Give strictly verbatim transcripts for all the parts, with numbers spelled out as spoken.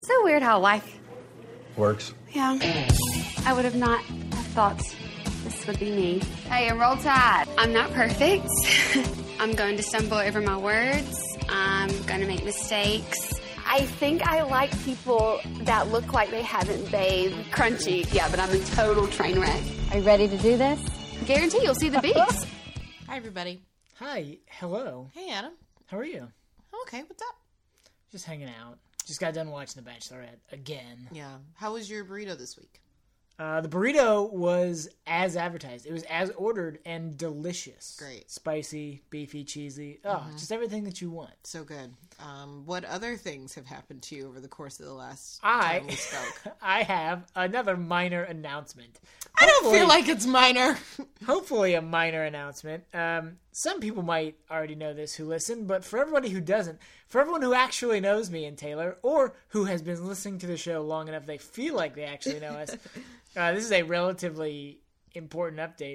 So weird how life works. Yeah. I would have not have thought this would be me. Hey, and roll tide. I'm not perfect. I'm going to stumble over my words. I'm going to make mistakes. I think I like people that look like they haven't bathed. Crunchy. Yeah, but I'm a total train wreck. Are you ready to do this? Guarantee you'll see the beaks. Hi, everybody. Hi. Hello. Hey, Adam. How are you? Okay, what's up? Just hanging out. Just got done watching The Bachelorette again. Yeah. How was your burrito this week? Uh, the burrito was as advertised. It was as ordered and delicious. Great. Spicy, beefy, cheesy. Oh, Mm-hmm. just everything that you want. So good. Um, what other things have happened to you over the course of the last I, time we spoke? I have another minor announcement. I don't Hopefully- feel like it's minor. Hopefully a minor announcement. Um, some people might already know this who listen, but for everybody who doesn't, for everyone who actually knows me and Taylor, or who has been listening to the show long enough they feel like they actually know us, uh, this is a relatively important update.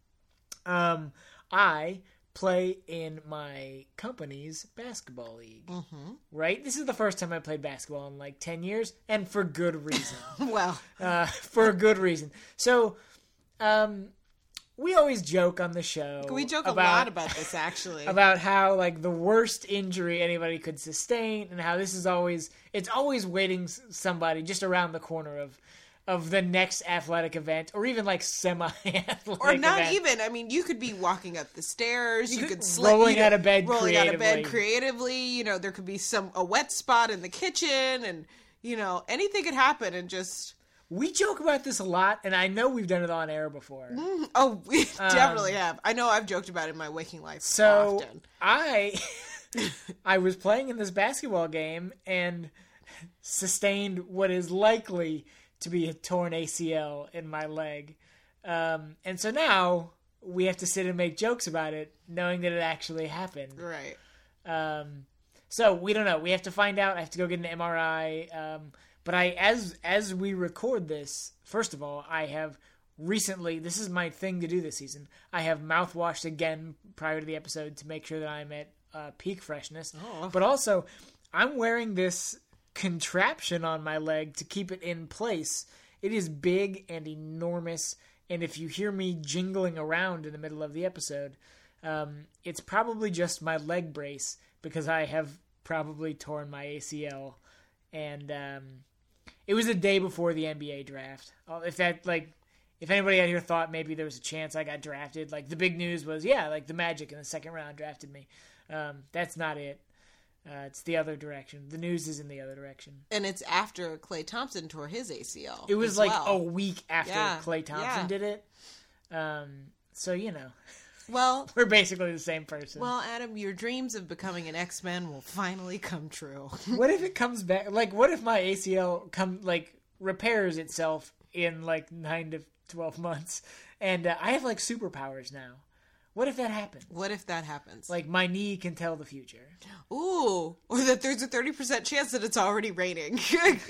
Um, I play in my company's basketball league, Mm-hmm. right? This is the first time I played basketball in like ten years, and for good reason. Well, uh, for a good reason. So, um, we always joke on the show. we joke about, a lot about this, actually. about how like the worst injury anybody could sustain, and how this is always it's always waiting s- somebody just around the corner of of the next athletic event, or even like semi-athletic or not event. even. I mean, you could be walking up the stairs. You, You could could- slip, rolling you know, out of bed rolling out of bed creatively. creatively. You know, there could be some a wet spot in the kitchen, and you know, anything could happen. And just We joke about this a lot, and I know we've done it on air before. oh, we definitely have. I know I've joked about it in my waking life. Um, So often. I I was playing in this basketball game and sustained what is likely to be a torn A C L in my leg. Um, and so now we have to sit and make jokes about it, knowing that it actually happened. Right. Um, so we don't know. We have to find out. I have to go get an M R I. Um, but I, as as we record this, first of all, I have recently. This is my thing to do this season. I have mouthwashed again prior to the episode to make sure that I'm at uh, peak freshness. Oh. But also, I'm wearing this contraption on my leg to keep it in place. It is big and enormous. And if you hear me jingling around in the middle of the episode, um, it's probably just my leg brace because I have probably torn my A C L. And um, it was the day before the N B A draft. Uh, If that, like, if anybody out here thought maybe there was a chance I got drafted, like, the big news was, yeah, like, the Magic in the second round drafted me. Um, that's not it. Uh, it's the other direction. The news is in the other direction. And it's after Klay Thompson tore his A C L. It was as like well. a week after Yeah, Klay Thompson yeah. did it. Um, so, you know, Well, we're basically the same person. well, Adam, your dreams of becoming an X-Men will finally come true. What if it comes back? Like, what if my A C L come like repairs itself in like nine to twelve months, and uh, I have like superpowers now? What if that happens? What if that happens? Like my knee can tell the future. Ooh, or that there's a thirty percent chance that it's already raining.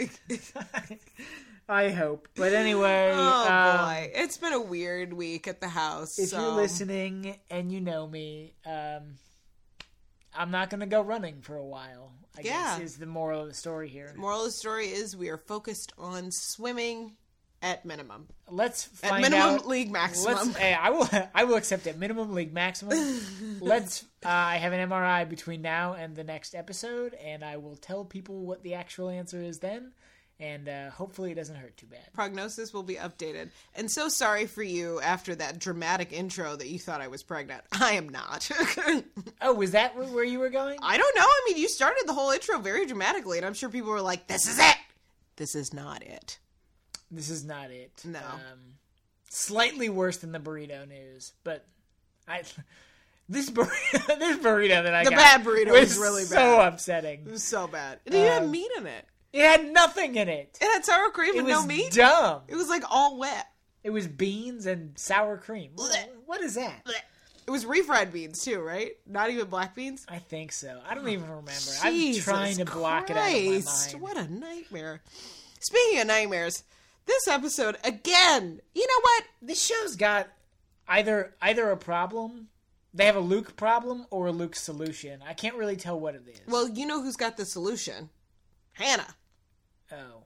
I hope. But anyway, Oh um, boy, it's been a weird week at the house. if so. you're listening and you know me, um, I'm not going to go running for a while. I Yeah. guess is the moral of the story here. Moral of the story is we are focused on swimming at minimum. Let's At find minimum out. league maximum. Let's, hey, I will. I will accept it. Minimum league maximum. Let's. Uh, I have an M R I between now and the next episode, and I will tell people what the actual answer is then, and uh, hopefully it doesn't hurt too bad. Prognosis will be updated. And so sorry for you after that dramatic intro that you thought I was pregnant. I am not. Oh, was that where where you were going? I don't know. I mean, you started the whole intro very dramatically, and I'm sure people were like, this is it. This is not it. This is not it. No. Um, slightly worse than the burrito news, but I. This burrito, this burrito that I The got bad burrito was was really so bad. upsetting. It was so bad. It didn't Um, have meat in it. It had nothing in it. It had sour cream It and was no meat. dumb. It was like all wet. It was beans and sour cream. What, what is that? It was refried beans too, right? Not even black beans. I think so. I don't even remember. Jesus I'm trying to block Christ, it out of my mind. What a nightmare. Speaking of nightmares, this episode again. You know what? This show's got either either a problem, they have a Luke problem, or a Luke solution. I can't really tell what it is. Well, you know who's got the solution? Hannah.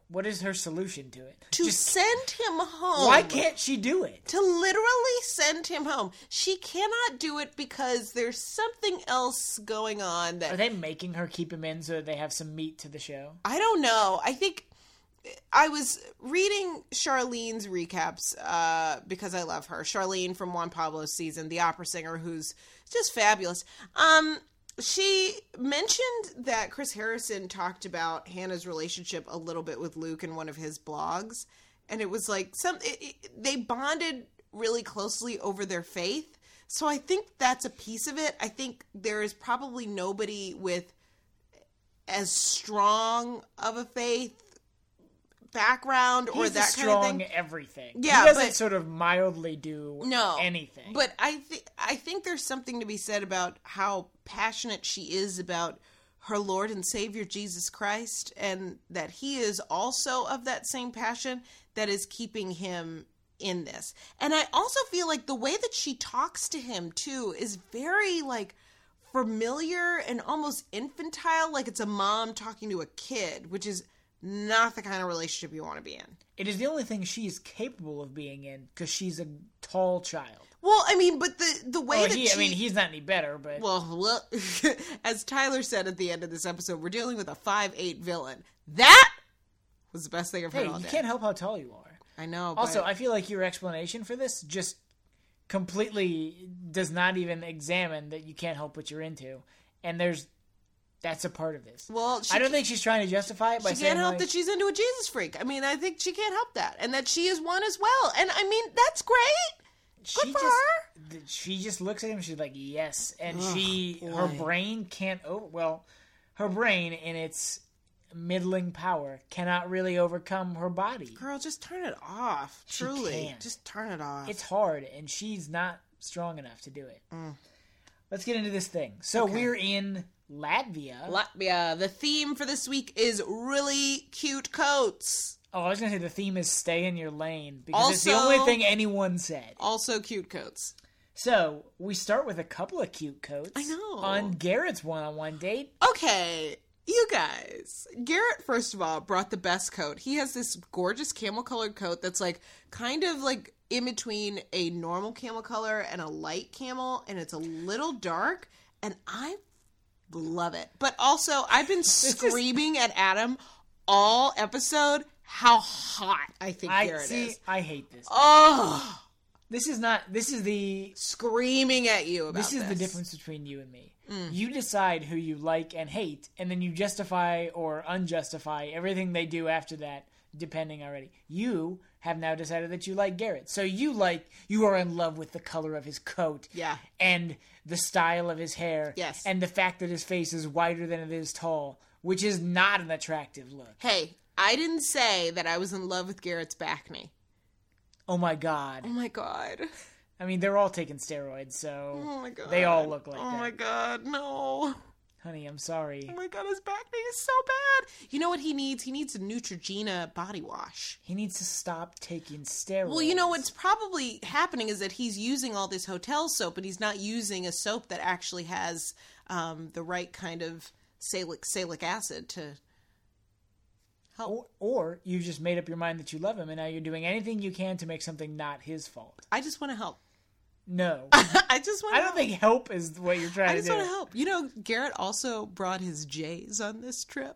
What is her solution to it? To Just, send him home. why can't she do it? To literally send him home. She cannot do it because there's something else going on that... Are they making her keep him in so that they have some meat to the show? I don't know. I think... I was reading Charlene's recaps uh, because I love her. Charlene from Juan Pablo's season, the opera singer who's just fabulous. Um, she mentioned that Chris Harrison talked about Hannah's relationship a little bit with Luke in one of his blogs. And it was like some it, it, they bonded really closely over their faith. So I think that's a piece of it. I think there is probably nobody with as strong of a faith background or He's that a kind of strong thing. everything. Yeah, he doesn't but- sort of mildly do No, anything. But I think I think there's something to be said about how passionate she is about her Lord and Savior Jesus Christ, and that he is also of that same passion that is keeping him in this. And I also feel like the way that she talks to him too is very like familiar and almost infantile, like it's a mom talking to a kid, which is not the kind of relationship you want to be in. It is the only thing she's capable of being in because she's a tall child. Well, I mean, but the the way Well, that he, she... I mean, he's not any better, but... Well, well, as Tyler said at the end of this episode, we're dealing with a five eight villain. That was the best thing I've heard hey, all you day. can't help how tall you are. I know, Also, but... I feel like your explanation for this just completely does not even examine that you can't help what you're into. And there's... That's a part of this. Well, she I don't ca- think she's trying to justify it by She saying can't help like, that she's into a Jesus freak. I mean, I think she can't help that. And that she is one as well. And I mean, that's great. Good she for just, her. th- She just looks at him and she's like, yes. And Ugh, she, her boy. brain can't, over, well, her brain in its middling power cannot really overcome her body. Girl, just turn it off. She Truly. can't. Just turn it off. It's hard, and she's not strong enough to do it. Mm. Let's get into this thing. So Okay. we're in Latvia. Latvia. The theme for this week is really cute coats. oh, I was going to say the theme is stay in your lane, because it's the Also- only thing anyone said. Also cute coats. So, we start with a couple of cute coats. I know. On Garrett's one-on-one date. Okay, you guys. Garrett, first of all, brought the best coat. He has this gorgeous camel colored coat that's like kind of like in between a normal camel color and a light camel, and it's a little dark, and I love it. But also, I've been screaming at Adam all episode how hot I think I Garrett see. is. I hate this. Oh, This is not. This is the. screaming at you about This this. is the difference between you and me. Mm. You decide who you like and hate, and then you justify or unjustify everything they do after that, depending already. You have now decided that you like Garrett. So you like, you are in love with the color of his coat. Yeah. And the style of his hair. Yes. And the fact that his face is wider than it is tall, which is not an attractive look. Hey, I didn't say that I was in love with Garrett's back knee. Oh my god. Oh my god. I mean, they're all taking steroids, so Oh my god. they all look like oh that. Oh my god, no. Honey, I'm sorry. Oh my god, his back knee is so bad. You know what he needs? He needs a Neutrogena body wash. He needs to stop taking steroids. Well, you know what's probably happening is that he's using all this hotel soap, and he's not using a soap that actually has um, the right kind of salic salic acid to help. Or, or you've just made up your mind that you love him, and now you're doing anything you can to make something not his fault. I just want to help. No. I just want. I don't think help is what you're trying I to just do. want to help. You know, Garrett also brought his J's on this trip.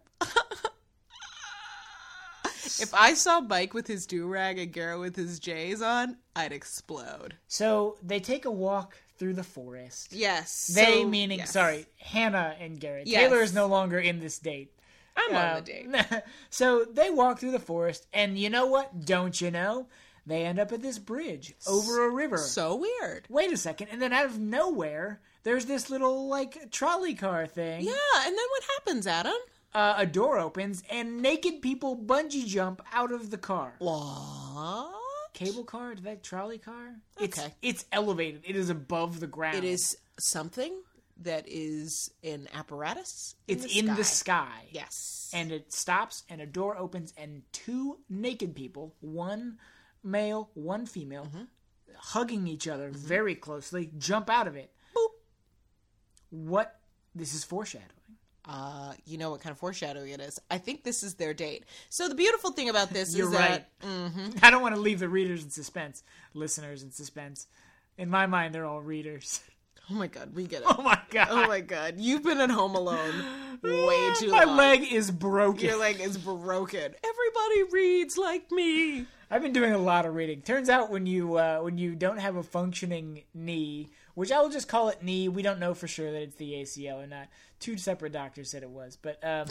If I saw Mike with his do-rag and Garrett with his J's on, I'd explode. So they take a walk through the forest. Yes. They so- meaning, yes. sorry, Hannah and Garrett. Yes. Taylor is no longer in this date. I'm on Um, the date. So they walk through the forest, and you know what? Don't you know? They end up at this bridge over a river. So weird. Wait a second, and then out of nowhere, there's this little, like, trolley car thing. Yeah, and then what happens, Adam? Uh, a door opens, and naked people bungee jump out of the car. What? Cable car? Is that trolley car? It's, Okay. It's elevated. It is above the ground. It is something that is an apparatus. It's in, in the, the sky. sky. Yes. And it stops, and a door opens, and two naked people, one male, one female, Mm-hmm. hugging each other very closely, jump out of it. Boop. What? This is foreshadowing. Uh, you know what kind of foreshadowing it is. I think this is their date. So the beautiful thing about this You're is right. that... Mm-hmm. I don't want to leave the readers in suspense, listeners in suspense. In my mind, they're all readers. Oh my God, we get it. Oh my God. Oh my God. You've been at home alone way too my long. My leg is broken. Your leg is broken. Everybody reads like me. I've been doing a lot of reading. Turns out when you uh, when you don't have a functioning knee, which I will just call it knee, we don't know for sure that it's the A C L or not. Two separate doctors said it was. But um,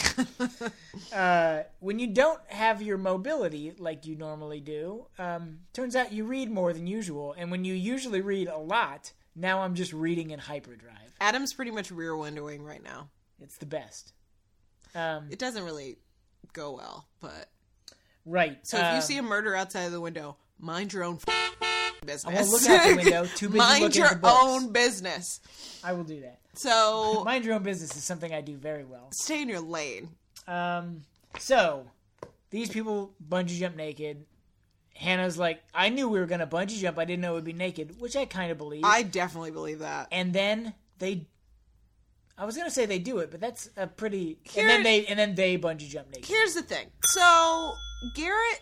uh, when you don't have your mobility like you normally do, um, turns out you read more than usual. And when you usually read a lot, now I'm just reading in hyperdrive. Adam's pretty much rear windowing right now. It's the best. Um, it doesn't really go well, but... Right. So uh, if you see a murder outside of the window, mind your own f- business. I won't look out the window. Too busy mind looking your at the books. own business. I will do that. So... mind your own business is something I do very well. Stay in your lane. Um. So, these people bungee jump naked. Hannah's like, I knew we were going to bungee jump. I didn't know it would be naked, which I kind of believe. I definitely believe that. And then they... I was going to say they do it, but that's a pretty... Here, and then they and then they bungee jump naked. Here's the thing. So, Garrett,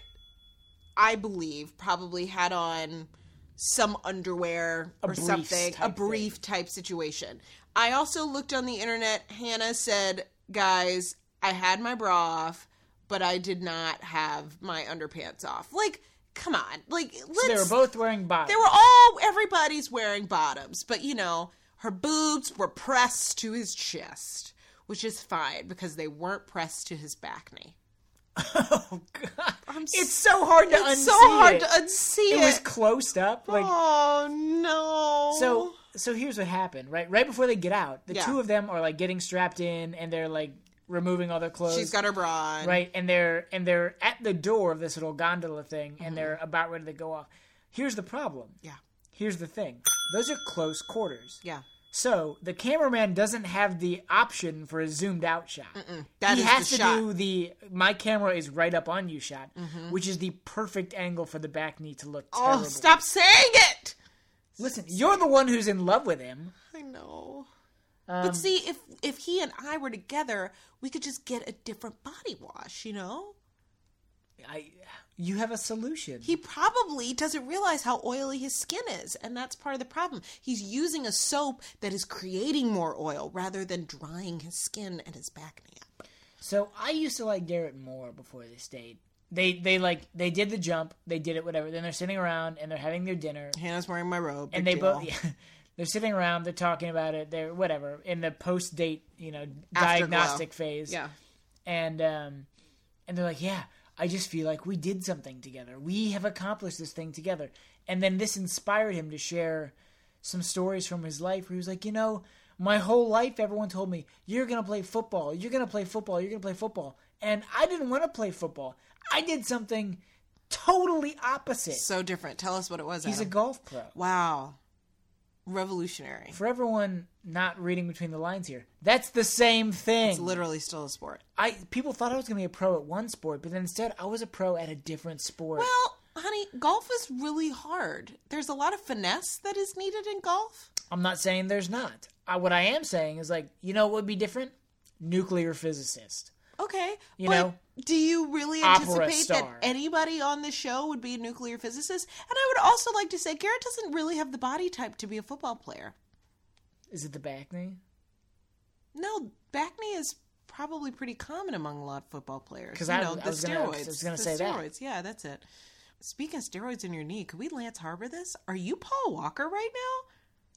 I believe, probably had on some underwear A or briefs something. type A brief thing. type situation. I also looked on the internet. Hannah said, guys, I had my bra off, but I did not have my underpants off. Like... Come on, like let's. So they were both wearing bottoms. They were all. Everybody's wearing bottoms, but you know, her boobs were pressed to his chest, which is fine because they weren't pressed to his back knee. Oh God! I'm it's so hard to it's unsee. so hard it. to unsee it. It was closed up. Like, oh no! So, so here's what happened. Right, right before they get out, the Yeah. two of them are like getting strapped in, and they're like removing all their clothes. She's got her bra on. Right, and they're and they're at the door of this little gondola thing, and Mm-hmm. they're about ready to go off. Here's the problem. Yeah. Here's the thing. Those are close quarters. Yeah. So the cameraman doesn't have the option for a zoomed out shot. That he is has the to shot. do the my camera is right up on you shot, Mm-hmm. which is the perfect angle for the back knee to look Oh, terrible. stop saying it! Listen, you're the one who's in love with him. I know. Um, But see, if if he and I were together, we could just get a different body wash, you know? I, you have a solution. He probably doesn't realize how oily his skin is, and that's part of the problem. He's using a soap that is creating more oil rather than drying his skin and his back knee up. So I used to like Garrett more before this date. They they like they did the jump, they did it, whatever. Then they're sitting around and they're having their dinner, Hannah's wearing my robe. and big they deal. both yeah, they're sitting around, they're talking about it, they're whatever in the post date, you know, Afterglow. diagnostic phase. Yeah. And um, and they're like, yeah, I just feel like we did something together. We have accomplished this thing together. And then this inspired him to share some stories from his life where he was like, you know, my whole life everyone told me, you're going to play football, you're going to play football, you're going to play football. And I didn't want to play football. I did something totally opposite. So different. Tell us what it was, He's a Adam. golf pro. Wow. Revolutionary. For everyone not reading between the lines here, that's the same thing. It's literally still a sport. I people thought I was going to be a pro at one sport, but then instead I was a pro at a different sport. Well, honey, golf is really hard. There's a lot of finesse that is needed in golf. I'm not saying there's not. I, what I am saying is, like, you know what would be different? Nuclear physicist. Okay, You but know, do you really opera anticipate that star. anybody on the show would be a nuclear physicist? And I would also like to say Garrett doesn't really have the body type to be a football player. Is it the back knee? No, back knee is probably pretty common among a lot of football players. 'Cause you I- know, I the was gonna- I steroids. was gonna the say that. steroids. Yeah, that's it. Speaking of steroids in your knee, could we Lance Harbor this? Are you Paul Walker right now?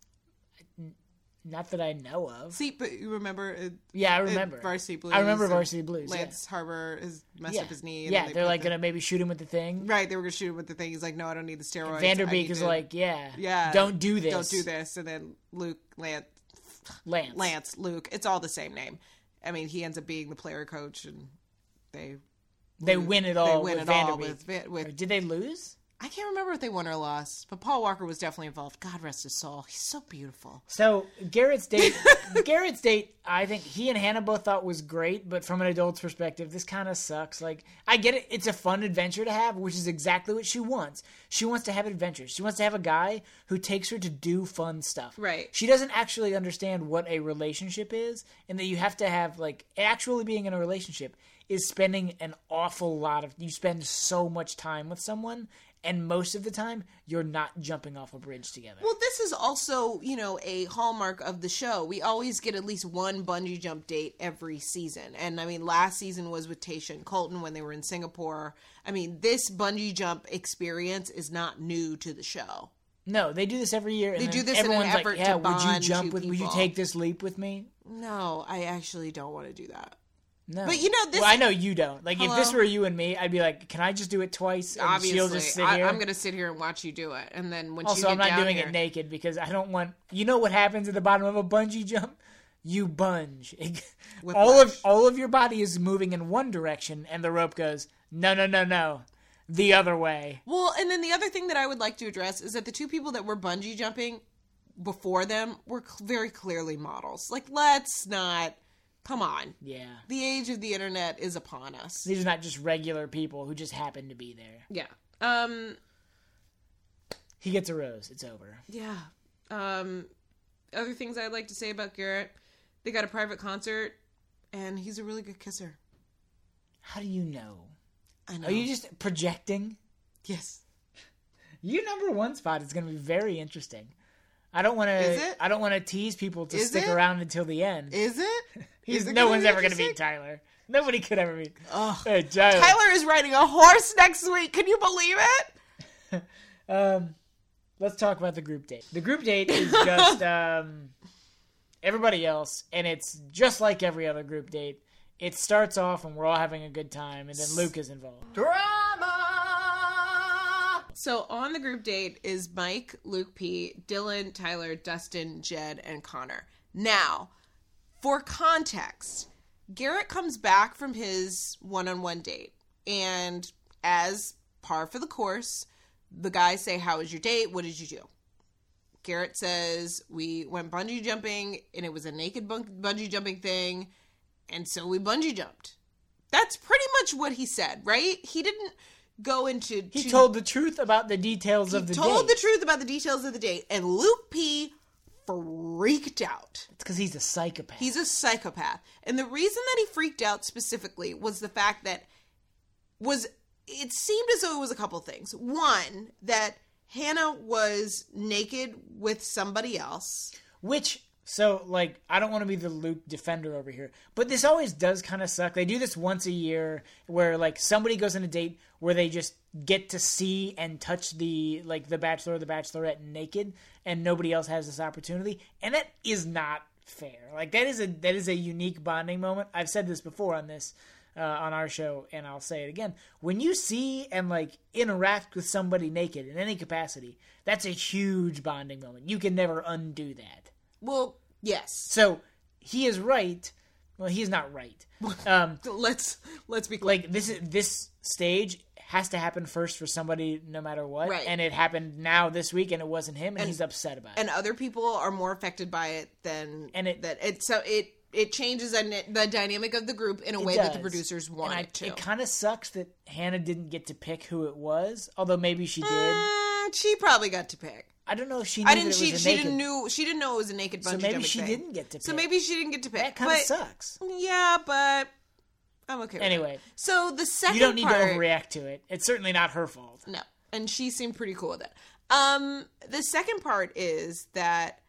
Not that I know of. See, but you remember? It, Yeah, I it- remember. Varsity Blues. I remember and Varsity Blues. Yeah. Lance Harbor has messed yeah. up his knee. And yeah, then they're put like the- gonna maybe shoot him with the thing. Right, they were gonna shoot him with the thing. He's like, no, I don't need the steroids. I Vanderbeek need is to- like, yeah, yeah, don't do this. Don't do this. And then Luke, Lance, Lance. Lance, Luke. It's all the same name. I mean, he ends up being the player coach, and they They win it all. They win with it all Vanderbeek. with Van- Or with. did they lose? I can't remember if they won or lost, but Paul Walker was definitely involved. God rest his soul. He's so beautiful. So Garrett's date, Garrett's date, I think he and Hannah both thought was great, but from an adult's perspective, this kind of sucks. Like, I get it. It's a fun adventure to have, which is exactly what she wants. She wants to have adventures. She wants to have a guy who takes her to do fun stuff. Right. She doesn't actually understand what a relationship is, and that you have to have, like, actually being in a relationship is spending an awful lot of, you spend so much time with someone, and most of the time, you're not jumping off a bridge together. Well, this is also, you know, a hallmark of the show. We always get at least one bungee jump date every season. And, I mean, last season was with Tayshia and Colton when they were in Singapore. I mean, this bungee jump experience is not new to the show. No, they do this every year. And they do this everyone's in an effort like, yeah, to would you bond jump two with, would you people. take this leap with me? No, I actually don't want to do that. No. But, you know, this... Well, I know you don't. Like, Hello? if this were you and me, I'd be like, can I just do it twice? And Obviously. she'll just sit I, here. I'm going to sit here and watch you do it. And then when also, you get I'm not down doing here, it naked because I don't want... You know what happens at the bottom of a bungee jump? You bunge. all of all of your body is moving in one direction, and the rope goes, no, no, no, no. The other way. Well, and then the other thing that I would like to address is that the two people that were bungee jumping before them were cl- very clearly models. Like, let's not... Come on. Yeah. The age of the internet is upon us. These are not just regular people who just happen to be there. Yeah. Um... He gets a rose. It's over. Yeah. Um... Other things I'd like to say about Garrett. They got a private concert, and he's a really good kisser. How do you know? I know. Are you just projecting? Yes. Your number one spot is going to be very interesting. I don't want Is to. it? I don't want to tease people to Is stick it? around until the end. Is it? He's, Is it no gonna one's be ever going to interesting? beat Tyler. Nobody could ever beat. Ugh. Hey, Tyler. Tyler is riding a horse next week. Can you believe it? Um, let's talk about the group date. The group date is just um, everybody else, and it's just like every other group date. It starts off and we're all having a good time, and then Luke is involved. Drama! So on the group date is Mike, Luke P, Dylan, Tyler, Dustin, Jed, and Connor. Now, for context, Garrett comes back from his one-on-one date, and as par for the course, the guys say, how was your date? What did you do? Garrett says, we went bungee jumping, and it was a naked bun- bungee jumping thing, and so we bungee jumped. That's pretty much what he said, right? He didn't go into... He to, told the truth about the details he of the told date. the truth about the details of the date, and Luke P freaked out. It's because he's a psychopath. He's a psychopath. And the reason that he freaked out specifically was the fact that was it seemed as though it was a couple things. One, that Hannah was naked with somebody else. Which, so, like, I don't want to be the Luke defender over here, but this always does kind of suck. They do this once a year where, like, somebody goes on a date where they just get to see and touch the, like, the bachelor or the bachelorette naked, and nobody else has this opportunity, and that is not fair. Like, that is a that is a unique bonding moment. I've said this before on this, uh, on our show, and I'll say it again. When you see and, like, interact with somebody naked in any capacity, that's a huge bonding moment. You can never undo that. Well, yes. So he is right. Well, he is not right. Um, let's let's be clear. like this is this stage has to happen first for somebody, no matter what. Right. And it happened now this week, and it wasn't him, and, And- he's upset about it. And other people are more affected by it than And it- that. It so it it changes the, the dynamic of the group in a It way that the does. producers And want I- it to. It kind of sucks that Hannah didn't get to pick who it was, although maybe she did. Mm, she probably got to pick. I don't know if she knew I didn't. that it She was a she naked. didn't knew she didn't know it was a naked bungee so maybe jumping she thing. didn't get to pick. So maybe she didn't get to pick. that kind of but, sucks. Yeah, but I'm okay. With Anyway, it. So the second you don't need part, to overreact to it. It's certainly not her fault. No, and she seemed pretty cool with it. Um, the second part is that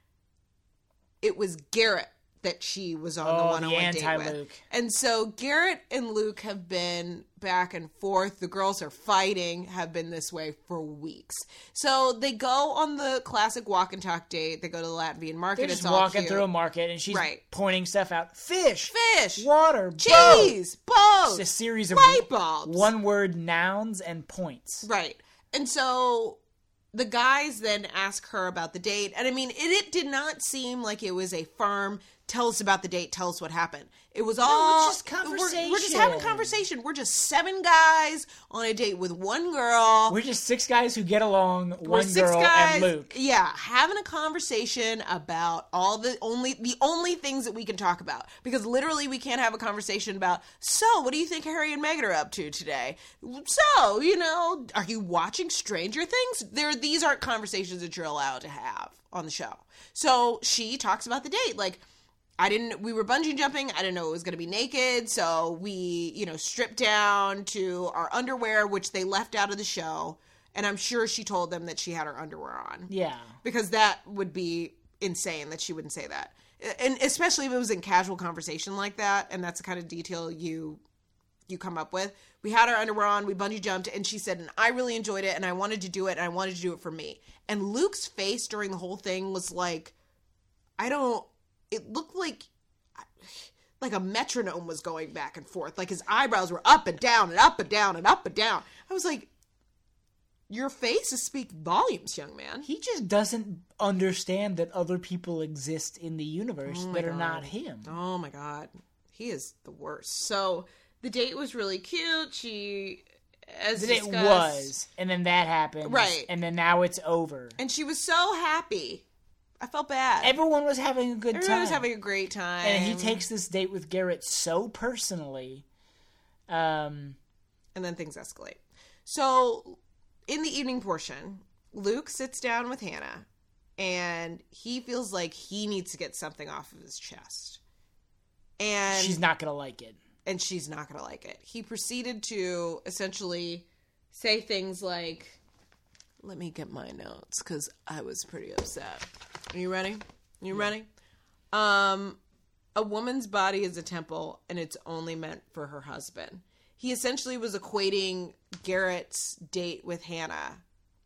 it was Garrett that she was on Oh, the the one-on-one date anti-Luke. with, and so Garrett and Luke have been back and forth. The girls are fighting, have been this way for weeks. So they go on the classic walk and talk date. They go to the Latvian market. They're it's just all walking cute. through a market, and she's Right. pointing stuff out. Fish, Fish, water, boat. cheese, boats, It's a series of light bulbs, one-word nouns and points. Right. And so the guys then ask her about the date. And I mean, it, it did not seem like it was a firm, tell us about the date, tell us what happened. It was all no, it's just conversation. We're, we're just having conversation. We're just seven guys on a date with one girl. We're just six guys who get along, we're one six girl guys, and Luke. Yeah, having a conversation about all the only the only things that we can talk about. Because literally we can't have a conversation about, so what do you think Harry and Meghan are up to today? So, you know, are you watching Stranger Things? There these aren't conversations that you're allowed to have on the show. So she talks about the date, like, I didn't, we were bungee jumping. I didn't know it was going to be naked. So we, you know, stripped down to our underwear, which they left out of the show. And I'm sure she told them that she had her underwear on. Yeah. Because that would be insane that she wouldn't say that. And especially if it was in casual conversation like that. And that's the kind of detail you, you come up with. We had our underwear on. We bungee jumped. And she said, and I really enjoyed it. And I wanted to do it. And I wanted to do it for me. And Luke's face during the whole thing was like, I don't, it looked like like a metronome was going back and forth. Like his eyebrows were up and down and up and down and up and down. I was like, your face is speaking volumes, young man. He just doesn't understand that other people exist in the universe oh that God. are not him. Oh my God. He is the worst. So the date was really cute. She, as That discussed, it was. And then that happened. Right. And then now it's over. And she was so happy. I felt bad. Everyone was having a good Everyone time. was having a great time. And he takes this date with Garrett so personally. Um, and then things escalate. So, in the evening portion, Luke sits down with Hannah, and he feels like he needs to get something off of his chest. And she's not going to like it. And she's not going to like it. He proceeded to essentially say things like, let me get my notes, because I was pretty upset. Are you ready? You yeah. ready? Um, a woman's body is a temple, and it's only meant for her husband. He essentially was equating Garrett's date with Hannah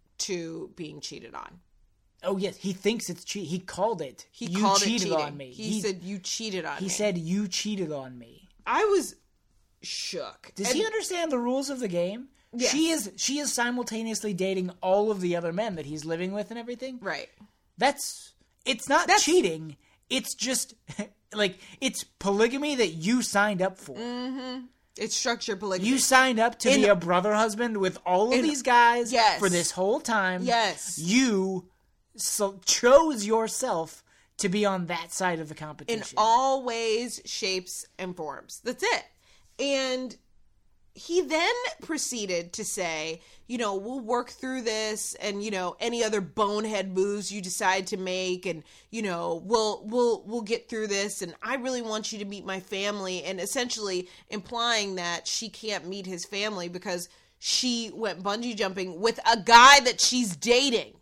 to being cheated on. Oh, yes. He thinks it's cheating. He called it. He you called cheated it cheating. on me. He, he said, you cheated on he me. He said, you cheated on me. I was shook. Does and, he understand the rules of the game? Yes. She is she is simultaneously dating all of the other men that he's living with and everything. Right. That's it's not That's, cheating. It's just like it's polygamy that you signed up for. Mm-hmm. It's structured polygamy. You signed up to in, be a brother husband with all of in, these guys yes. for this whole time. Yes. You so chose yourself to be on that side of the competition. In all ways, shapes, and forms. That's it. And he then proceeded to say, you know, we'll work through this, and, you know, any other bonehead moves you decide to make, and, you know, we'll we'll we'll get through this, and I really want you to meet my family, and essentially implying that she can't meet his family because she went bungee jumping with a guy that she's dating.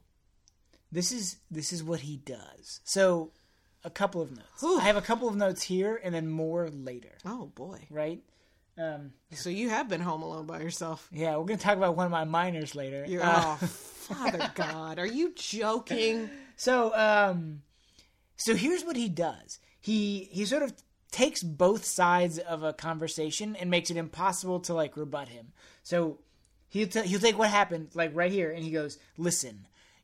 This is this is what he does. So, a couple of notes. Whew. I have a couple of notes here, and then more later. Oh boy! Right. Um, so you have been home alone by yourself. Yeah, we're going to talk about one of my minors later. You're, uh, oh, Father God, are you joking? So, um, so here's what he does. He he sort of takes both sides of a conversation and makes it impossible to like rebut him. So he'll t- he'll take what happened like right here, and he goes, "Listen,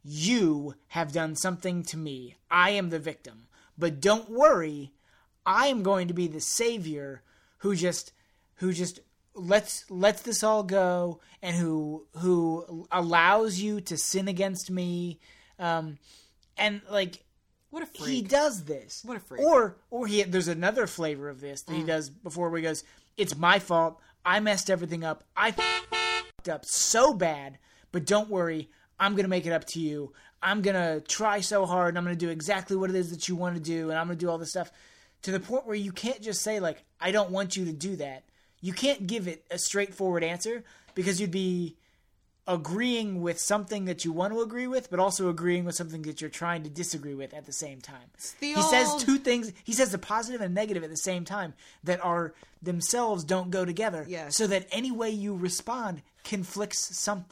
you have done something to me. I am the victim, but don't worry, I am going to be the savior who just." who just lets lets this all go, and who who allows you to sin against me, um, and like what a freak. He does this. What a freak. Or or he there's another flavor of this that mm. he does before where he goes, "It's my fault. I messed everything up. I fucked up so bad, but don't worry, I'm gonna make it up to you. I'm gonna try so hard, and I'm gonna do exactly what it is that you want to do, and I'm gonna do all this stuff." To the point where you can't just say like, "I don't want you to do that." You can't give it a straightforward answer because you'd be agreeing with something that you want to agree with, but also agreeing with something that you're trying to disagree with at the same time. He old... says two things. He says the positive and negative at the same time that are themselves don't go together. Yes. So that any way you respond conflicts something.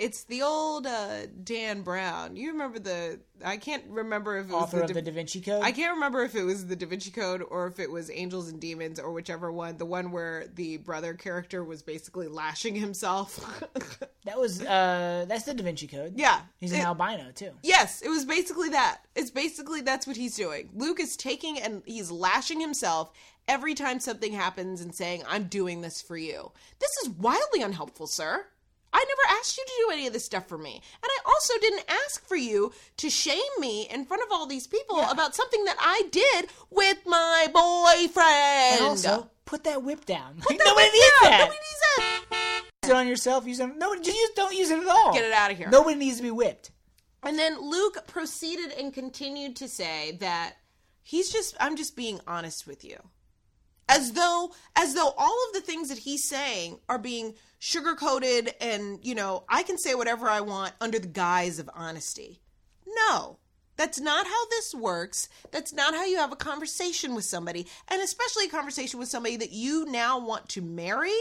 It's the old uh, Dan Brown. You remember the... I can't remember if it was Author the of Da, the Da Vinci Code? I can't remember if it was the Da Vinci Code or if it was Angels and Demons or whichever one. The one where the brother character was basically lashing himself. That was... Uh, that's the Da Vinci Code. Yeah. He's an it, albino, too. Yes, it was basically that. It's basically that's what he's doing. Luke is taking and he's lashing himself every time something happens and saying, I'm doing this for you. This is wildly unhelpful, sir. I never asked you to do any of this stuff for me. And I also didn't ask for you to shame me in front of all these people yeah. about something that I did with my boyfriend. And also, put that whip down. Put Like, that nobody whip needs down. that. Nobody needs that. Use it on yourself. Use it. Nobody, just use, don't use it at all. Get it out of here. Nobody needs to be whipped. And then Luke proceeded and continued to say that he's just, I'm just being honest with you. As though, as though all of the things that he's saying are being sugar-coated and, you know, I can say whatever I want under the guise of honesty. No, that's not how this works. That's not how you have a conversation with somebody, and especially a conversation with somebody that you now want to marry.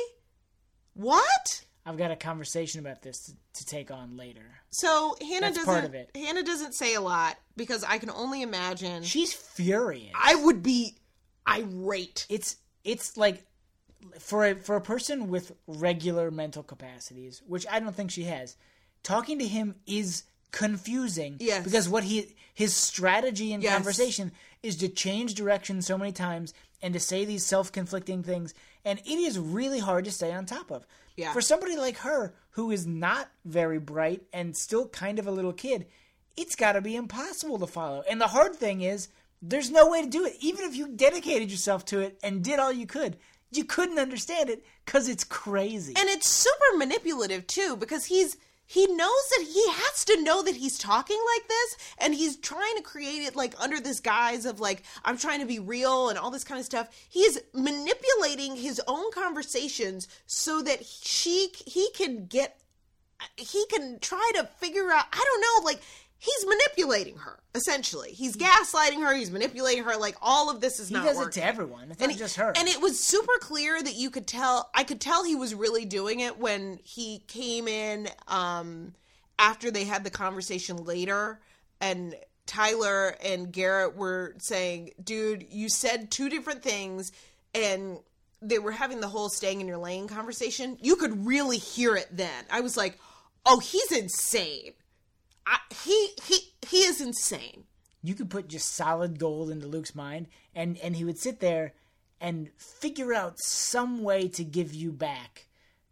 What? I've got a conversation about this to, to take on later. So Hannah That's doesn't. part of it. Hannah doesn't say a lot because I can only imagine. She's furious. I would be irate. It's it's like for a for a person with regular mental capacities, which I don't think she has. Talking to him is confusing. Yes. Because what he his strategy in Yes. conversation is to change direction so many times and to say these self-conflicting things, and it is really hard to stay on top of. Yeah. For somebody like her, who is not very bright and still kind of a little kid, it's got to be impossible to follow. And the hard thing is, there's no way to do it. Even if you dedicated yourself to it and did all you could, you couldn't understand it because it's crazy. And it's super manipulative, too, because he's he knows that he has to know that he's talking like this, and he's trying to create it, like, under this guise of, like, I'm trying to be real and all this kind of stuff. He is manipulating his own conversations so that she he can get, he can try to figure out, I don't know, like, he's manipulating her, essentially. He's gaslighting her. He's manipulating her. Like, all of this is he not does working. it to everyone. It's and not he, just her. And it was super clear that you could tell, I could tell he was really doing it when he came in um, after they had the conversation later, and Tyler and Garrett were saying, dude, you said two different things, and they were having the whole staying in your lane conversation. You could really hear it then. I was like, oh, he's insane. I, he he he is insane. You could put just solid gold into Luke's mind, and, and he would sit there and figure out some way to give you back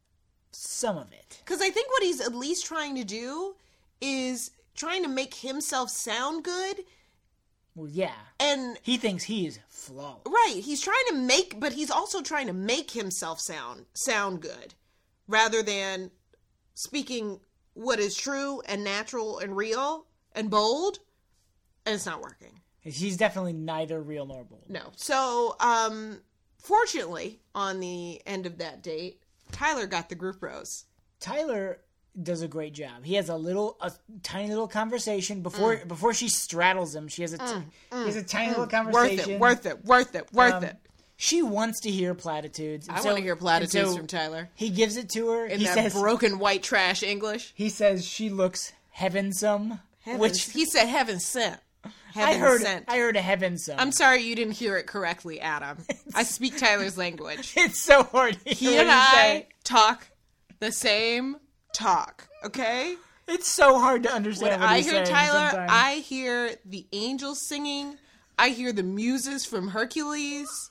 some of it. Because I think what he's at least trying to do is trying to make himself sound good. Well, yeah. And he thinks he is flawless. Right. He's trying to make, but he's also trying to make himself sound sound good, rather than speaking what is true and natural and real and bold, and it's not working. He's definitely neither real nor bold. No. So, um, fortunately, on the end of that date, Tyler got the group rose. Tyler does a great job. He has a little, a tiny little conversation before mm. before she straddles him. She has a, t- mm, mm, he has a tiny mm. little conversation. Worth it, worth it, worth it, worth um, it. She wants to hear platitudes. I so, want to hear platitudes so from Tyler. He gives it to her. In he that says, broken white trash English. He says she looks heavensome. Heavens. Which he said heaven sent. Heaven I heard. sent. I heard a heavensome. I'm sorry you didn't hear it correctly, Adam. I speak Tyler's language. It's so hard to hear He what and you I say. talk the same talk, okay? It's so hard to understand When what I he's hear saying Tyler, sometimes. I hear the angels singing. I hear the muses from Hercules.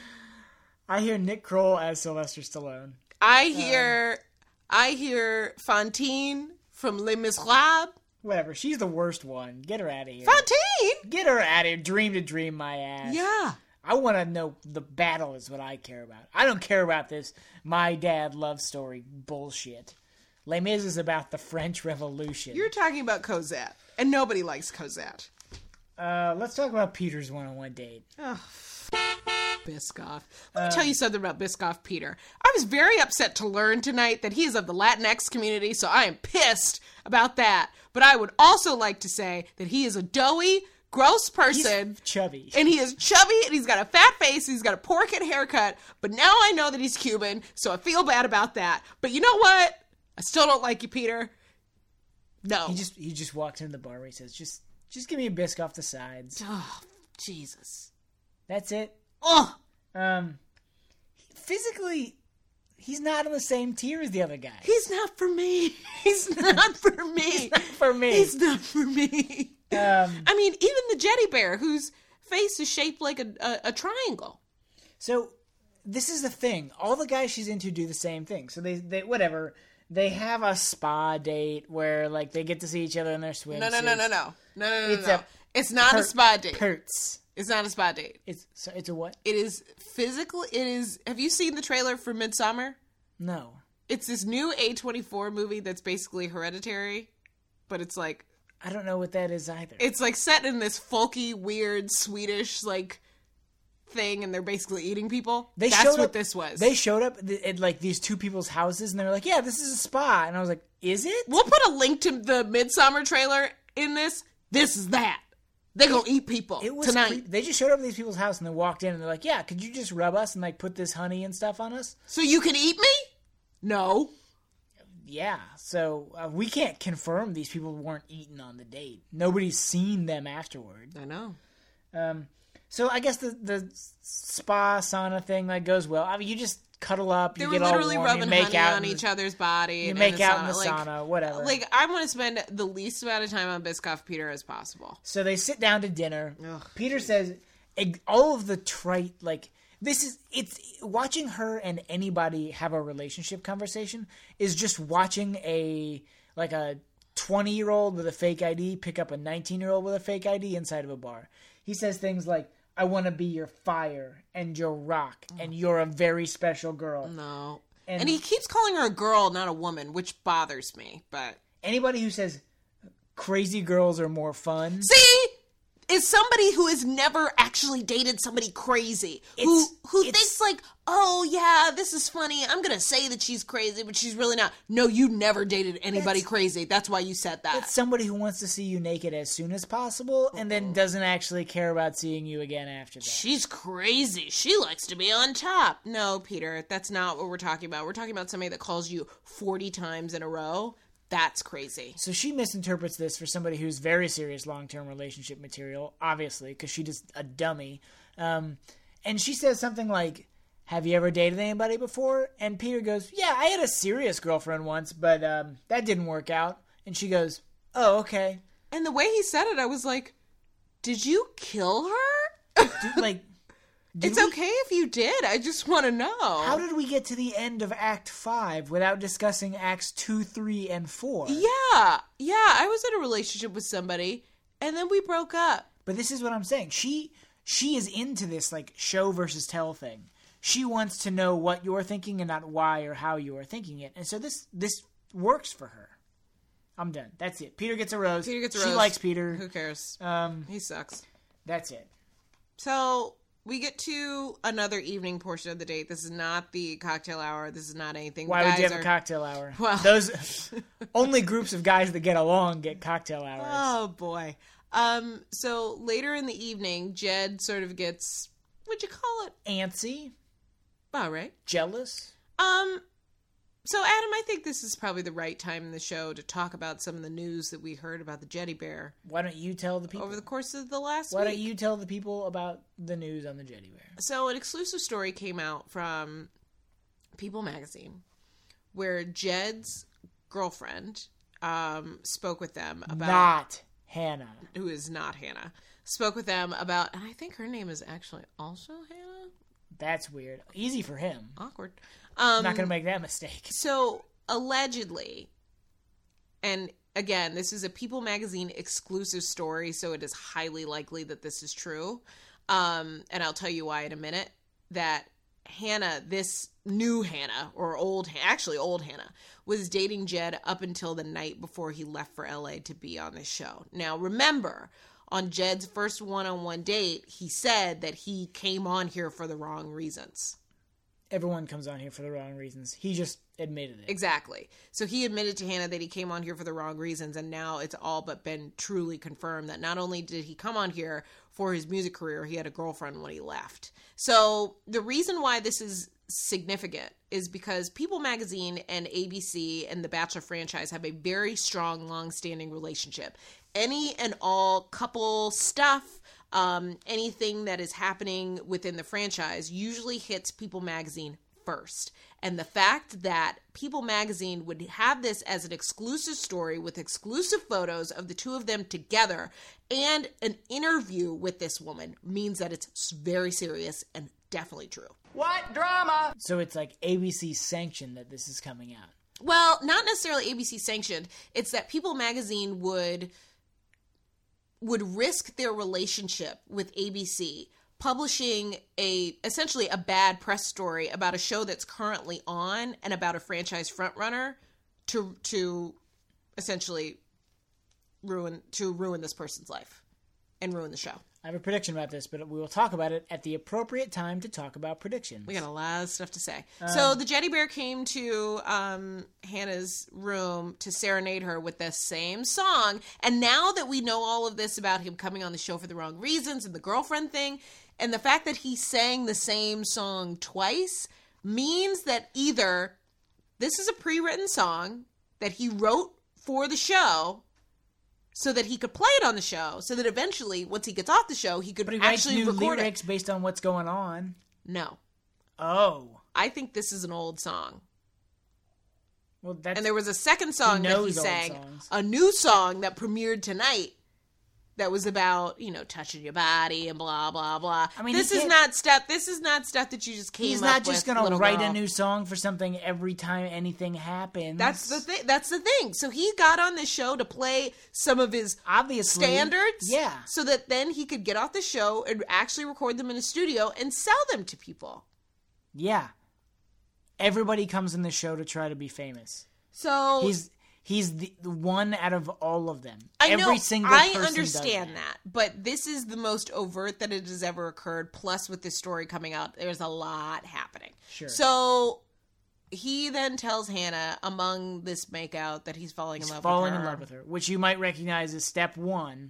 I hear Nick Kroll as Sylvester Stallone. I hear, um, I hear Fantine from Les Miserables. Whatever. She's the worst one. Get her out of here. Fantine? Get her out of here. Dream to dream my ass. Yeah. I want to know the battle is what I care about. I don't care about this my dad love story bullshit. Les Mis is about the French Revolution. You're talking about Cosette, and nobody likes Cosette. Uh, let's talk about Peter's one-on-one date. Oh, Biscoff. Let me uh, tell you something about Biscoff Peter. I was very upset to learn tonight that he is of the Latinx community, so I am pissed about that. But I would also like to say that he is a doughy, gross person. He's chubby. And he is chubby, and he's got a fat face, and he's got a poor kid haircut. But now I know that he's Cuban, so I feel bad about that. But you know what? I still don't like you, Peter. No. He just he just walked into the bar where he says, just just give me a bisque off the sides. Oh, Jesus. That's it. Oh! Um, physically, he's not on the same tier as the other guy. He's not for me. He's not for me. He's not for me. He's not for me. Um, I mean, even the Jetty Bear, whose face is shaped like a, a, a triangle. So, this is the thing. All the guys she's into do the same thing. So, they, they whatever... They have a spa date where, like, they get to see each other in their swimsuits. No, no, no, no, no. No, no, no, It's no. a It's not per- a spa date. Perts. It's not a spa date. It's so it's a what? It is physical. It is. Have you seen the trailer for Midsommar? No. It's this new A twenty-four movie that's basically Hereditary, but it's like I don't know what that is either. it's like set in this folky, weird Swedish like thing, and they're basically eating people. They That's showed what up, this was. They showed up at, like, these two people's houses, and they were like, yeah, this is a spa. And I was like, is it? We'll put a link to the Midsommar trailer in this. This is that. They're gonna eat people It was tonight. creep- They just showed up at these people's house, and they walked in, and they're like, yeah, could you just rub us and, like, put this honey and stuff on us? So you can eat me? No. Yeah, so uh, we can't confirm these people weren't eaten on the date. Nobody's seen them afterward. I know. Um, so I guess the the spa sauna thing like goes well. I mean, you just cuddle up, They you were get all literally warm, rubbing you make honey out on in each the, other's body. you and make in out in the Like, sauna, whatever. Like, I want to spend the least amount of time on Biscoff Peter as possible. So they sit down to dinner. Ugh. Peter says eg- all of the trite, like, this is, it's, watching her and anybody have a relationship conversation is just watching a, like a twenty-year-old with a fake I D pick up a nineteen-year-old with a fake I D inside of a bar. He says things like, I want to be your fire and your rock, and you're a very special girl. No. And- And, he keeps calling her a girl, not a woman, which bothers me. But Anybody who says crazy girls are more fun. see, is somebody who has never actually dated somebody crazy, who It's- who it's- thinks like, oh yeah, this is funny. I'm gonna say that she's crazy, but she's really not. No, you never dated anybody It's- crazy. That's why you said that. It's somebody who wants to see you naked as soon as possible and then doesn't actually care about seeing you again after that. She's crazy. She likes to be on top. No, Peter, that's not what we're talking about. We're talking about somebody that calls you forty times in a row. That's crazy. So she misinterprets this for somebody who's very serious long-term relationship material, obviously, because she's just a dummy. Um, and she says something like, have you ever dated anybody before? And Peter goes, yeah, I had a serious girlfriend once, but um, that didn't work out. And she goes, oh, okay. And the way he said it, I was like, did you kill her? Dude, like, did It's we- okay if you did. I just want to know. How did we get to the end of Act five without discussing Acts two, three, and four? Yeah. Yeah, I was in a relationship with somebody, and then we broke up. But this is what I'm saying. She she is into this, like, show versus tell thing. She wants to know what you're thinking and not why or how you are thinking it. And so this this works for her. I'm done. That's it. Peter gets a rose. Peter gets a she rose. likes Peter. Who cares? Um, He sucks. that's it. So we get to another evening portion of the date. This is not the cocktail hour. This is not anything. Why The would you guys have a are- cocktail hour? Well- Those only groups of guys that get along get cocktail hours. Oh boy. Um. So later in the evening, Jed sort of gets, what'd you call it? Antsy, All right. jealous. Um. So Adam, I think this is probably the right time in the show to talk about some of the news that we heard about the Jetty Bear Why don't you tell the people? over the course of the last Why week. don't you tell the people about the news on the Jetty Bear? So an exclusive story came out from People Magazine where Jed's girlfriend um, spoke with them about, Not Hannah. who is not Hannah, spoke with them about, and I think her name is actually also Hannah. That's weird. Easy for him. Awkward. Um, Not going to make that mistake. So allegedly, and again, this is a People Magazine exclusive story, so it is highly likely that this is true. Um, and I'll tell you why in a minute. That Hannah, this new Hannah, or old, actually old Hannah, was dating Jed up until the night before he left for L A to be on this show. Now, remember, on Jed's first one-on-one date, he said that he came on here for the wrong reasons. Everyone comes on here for the wrong reasons. He just admitted it. Exactly. So he admitted to Hannah that he came on here for the wrong reasons, and now it's all but been truly confirmed that not only did he come on here for his music career, he had a girlfriend when he left. So the reason why this is significant is because People Magazine and A B C and the Bachelor franchise have a very strong, long-standing relationship. Any and all couple stuff, um, anything that is happening within the franchise usually hits People Magazine first. And the fact that People Magazine would have this as an exclusive story with exclusive photos of the two of them together and an interview with this woman means that it's very serious and definitely true. What drama? So it's like A B C sanctioned that this is coming out. Well, not necessarily A B C sanctioned. It's that People Magazine would would risk their relationship with A B C publishing a essentially a bad press story about a show that's currently on and about a franchise frontrunner to to essentially ruin to ruin this person's life and ruin the show. I have a prediction about this, but we will talk about it at the appropriate time to talk about predictions. We got a lot of stuff to say. Um, so the Jetty Bear came to um, Hannah's room to serenade her with the same song. And now that we know all of this about him coming on the show for the wrong reasons and the girlfriend thing, and the fact that he sang the same song twice means that either this is a pre-written song that he wrote for the show so that he could play it on the show, so that eventually, once he gets off the show, he could but he writes actually new record lyrics it. based on what's going on. No. Oh. I think this is an old song. Well, that's... And there was a second song He that he knows old sang, songs. a new song that premiered tonight that was about, you know, touching your body and blah, blah, blah. I mean, this he is can't- not stuff, this is not stuff that you just came He's up not just with, going to little write girl. a new song for something every time anything happens. That's the thing. That's the thing. So he got on this show to play some of his Obviously. standards, Yeah. so that then he could get off the show and actually record them in a studio and sell them to people. Yeah. Everybody comes in the show to try to be famous. So He's he's the, the one out of all of them. I Every know, single I person understand does that. but this is the most overt that it has ever occurred. Plus, with this story coming out, there's a lot happening. Sure. So he then tells Hannah, among this makeout, that he's falling He's in love falling with her. in love with her, which you might recognize as step one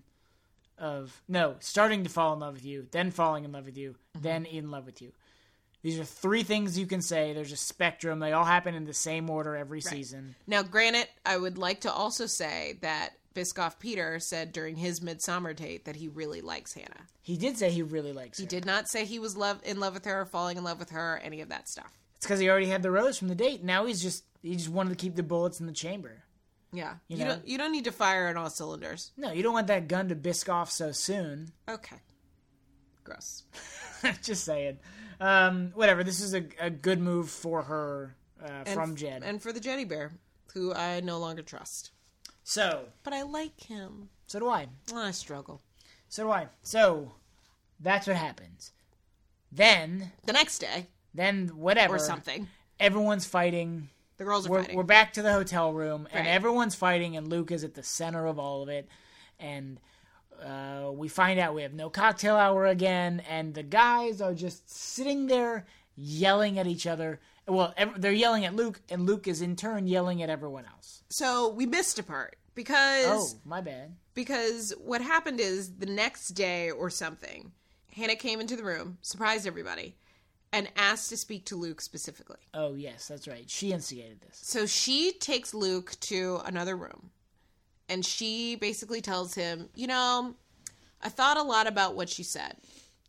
of no, starting to fall in love with you, then falling in love with you, Mm-hmm. then in love with you. These are three things you can say. There's a spectrum. They all happen in the same order every Right. season. Now, granted, I would like to also say that Biscoff Peter said during his midsummer date that he really likes Hannah. He did say he really likes her. He did not say he was love in love with her, falling in love with her, any of that stuff. It's because he already had the rose from the date. Now he's just he just wanted to keep the bullets in the chamber. Yeah, You you, know? don't. You don't need to fire on all cylinders. No, you don't want that gun to bisque off so soon. Okay. Gross. Just saying. Um, whatever. This is a, a good move for her uh, And from f- Jed. and for the Jetty Bear, who I no longer trust. So, But I like him. so do I. I struggle. So do I. So, that's what happens. Then, The next day, then whatever. or something, Everyone's fighting. the girls are We're, fighting. we're back to the hotel room, and Right. everyone's fighting, and Luke is at the center of all of it. And uh, we find out we have no cocktail hour again, and the guys are just sitting there yelling at each other. Well, ev- they're yelling at Luke, and Luke is in turn yelling at everyone else. So we missed a part because Oh, my bad. because what happened is the next day or something, Hannah came into the room, surprised everybody, and asked to speak to Luke specifically. Oh, yes, that's right. She instigated this. So she takes Luke to another room, and she basically tells him, you know, I thought a lot about what you said,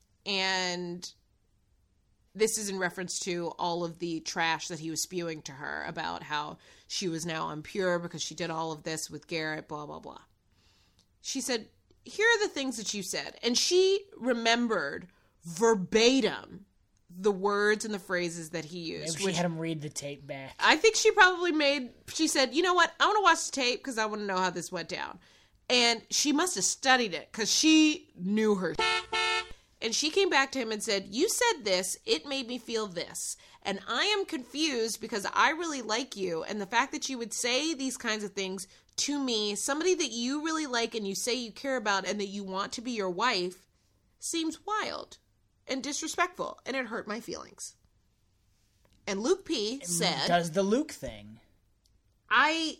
and this is in reference to all of the trash that he was spewing to her about how she was now impure because she did all of this with Garrett, blah, blah, blah. She said, here are the things that you said. And she remembered verbatim the words and the phrases that he used. Maybe she which had him read the tape back. I think she probably made, she said, you know what? I want to watch the tape because I want to know how this went down. And she must have studied it because she knew her. And she came back to him and said, you said this, it made me feel this. And I am confused because I really like you. And the fact that you would say these kinds of things to me, somebody that you really like and you say you care about and that you want to be your wife, seems wild and disrespectful. And it hurt my feelings. And Luke P. said, Does the Luke thing. I,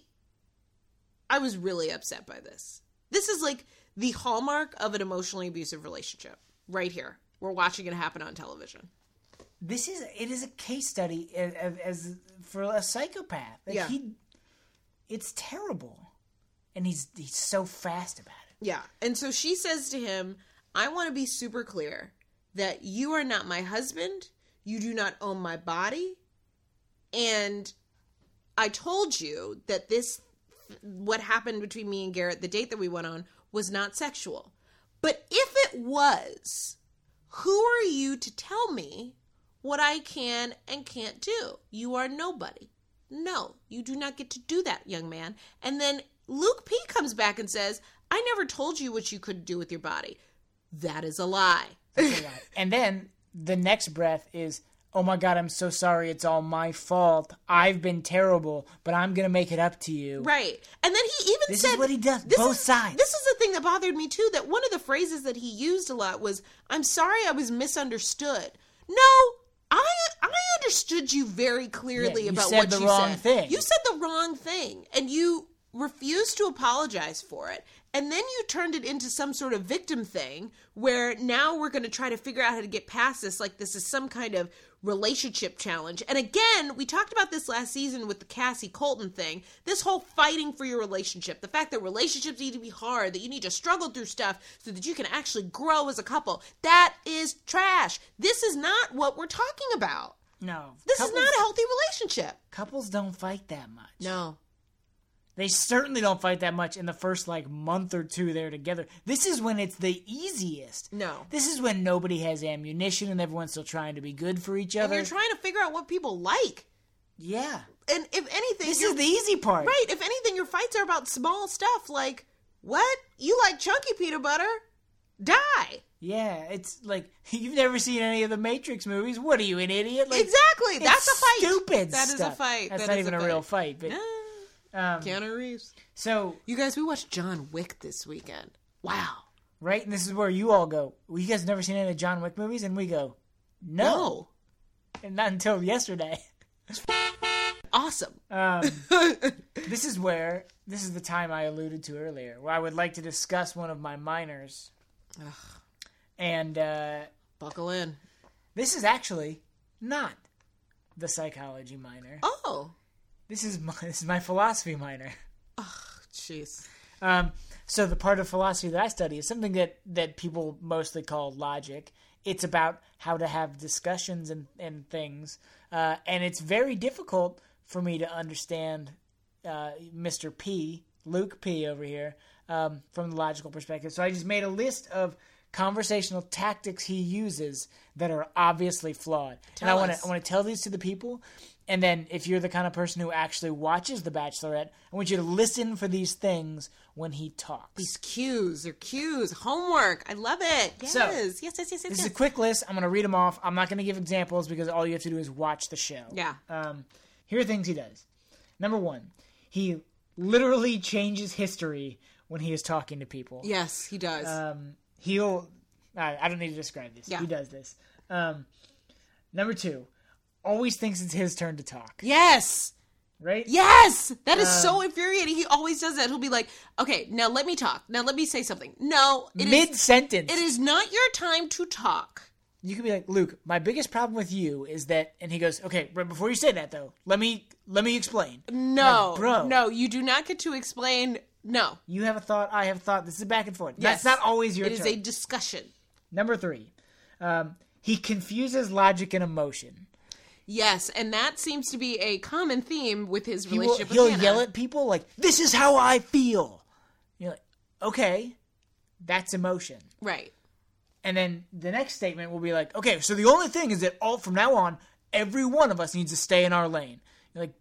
I was really upset by this. This is like the hallmark of an emotionally abusive relationship. Right here. We're watching it happen on television. this is it is a case study as, as, as for a psychopath. Like Yeah. he, it's terrible, and he's he's so fast about it. Yeah. And so she says to him, I want to be super clear that you are not my husband. You do not own my body. And I told you that this, what happened between me and Garrett, the date that we went on, was not sexual. But if it was, who are you to tell me what I can and can't do? You are nobody. No, you do not get to do that, young man. And then Luke P comes back and says, I never told you what you could do with your body. That is a lie. And then the next breath is, oh my God, I'm so sorry. It's all my fault. I've been terrible, but I'm going to make it up to you. Right. And then he even This said... is what he does, this both is, sides. This is the thing that bothered me too, that one of the phrases that he used a lot was, I'm sorry I was misunderstood. No, I I understood you very clearly Yeah, you about said what the you wrong said. thing. You said the wrong thing, and you refused to apologize for it. And then you turned it into some sort of victim thing where now we're going to try to figure out how to get past this like this is some kind of relationship challenge. And again, we talked about this last season with the Cassie Colton thing. This whole fighting for your relationship. The fact that relationships need to be hard, that you need to struggle through stuff so that you can actually grow as a couple. That is trash. This is not what we're talking about. No. This couples, is not a healthy relationship. Couples don't fight that much. No. They certainly don't fight that much in the first, like, month or two they're together. This is when it's the easiest. No. This is when nobody has ammunition and everyone's still trying to be good for each other. And you're trying to figure out what people like. Yeah. And if anything... This you're- is the easy part. Right. If anything, your fights are about small stuff like, what? You like chunky peanut butter? Die. Yeah, it's like, you've never seen any of the Matrix movies. What are you, an idiot? Like, Exactly. That's it's a fight. stupid That is a stuff. fight. That's That not is even a a, fight. real fight. But um, Keanu Reeves. So, You guys, we watched John Wick this weekend. Wow. right? And this is where you all go, well, you guys never seen any of the John Wick movies? And we go, no. No. And not until yesterday. Awesome. Um, this is where, this is the time I alluded to earlier, where I would like to discuss one of my minors. Ugh. And uh, Buckle in. this is actually not the psychology minor. Oh. This is my, this is my philosophy minor. Jeez. Um, so the part of philosophy that I study is something that, that people mostly call logic. It's about how to have discussions and, and things. Uh, and it's very difficult for me to understand uh, Mister P, Luke P over here, um, from the logical perspective. So I just made a list of conversational tactics he uses that are obviously flawed. Tell and I want us. to I want to tell these to the people. And then if you're the kind of person who actually watches The Bachelorette, I want you to listen for these things when he talks. These cues. They're cues. Homework. I love it. Yes. So, yes, yes, yes, yes, This yes. is a quick list. I'm going to read them off. I'm not going to give examples because all you have to do is watch the show. Yeah. Um, here are things he does. Number one, he literally changes history when he is talking to people. Yes, he does. Um, he'll... I I don't need to describe this. Yeah. He does this. Um, number two, always thinks it's his turn to talk. yes. Right? Yes! That is Um, so infuriating. He always does that. He'll be like, okay, now let me talk. Now let me say something. No, it is, Mid-sentence. it is not your time to talk. You could be like, Luke, my biggest problem with you is that, and he goes, okay, right before you say that though, let me let me explain. No. Like, bro. No, you do not get to explain. No. You have a thought, I have a thought. This is a back and forth. Yes. That's not always your It turn. is a discussion. Number three, um, he confuses logic and emotion. Yes, and that seems to be a common theme with his He will, relationship he'll with Hannah. yell at people like, this is how I feel. You're like, okay, that's emotion. Right. And then the next statement will be like, okay, so the only thing is that all from now on, every one of us needs to stay in our lane. You're like,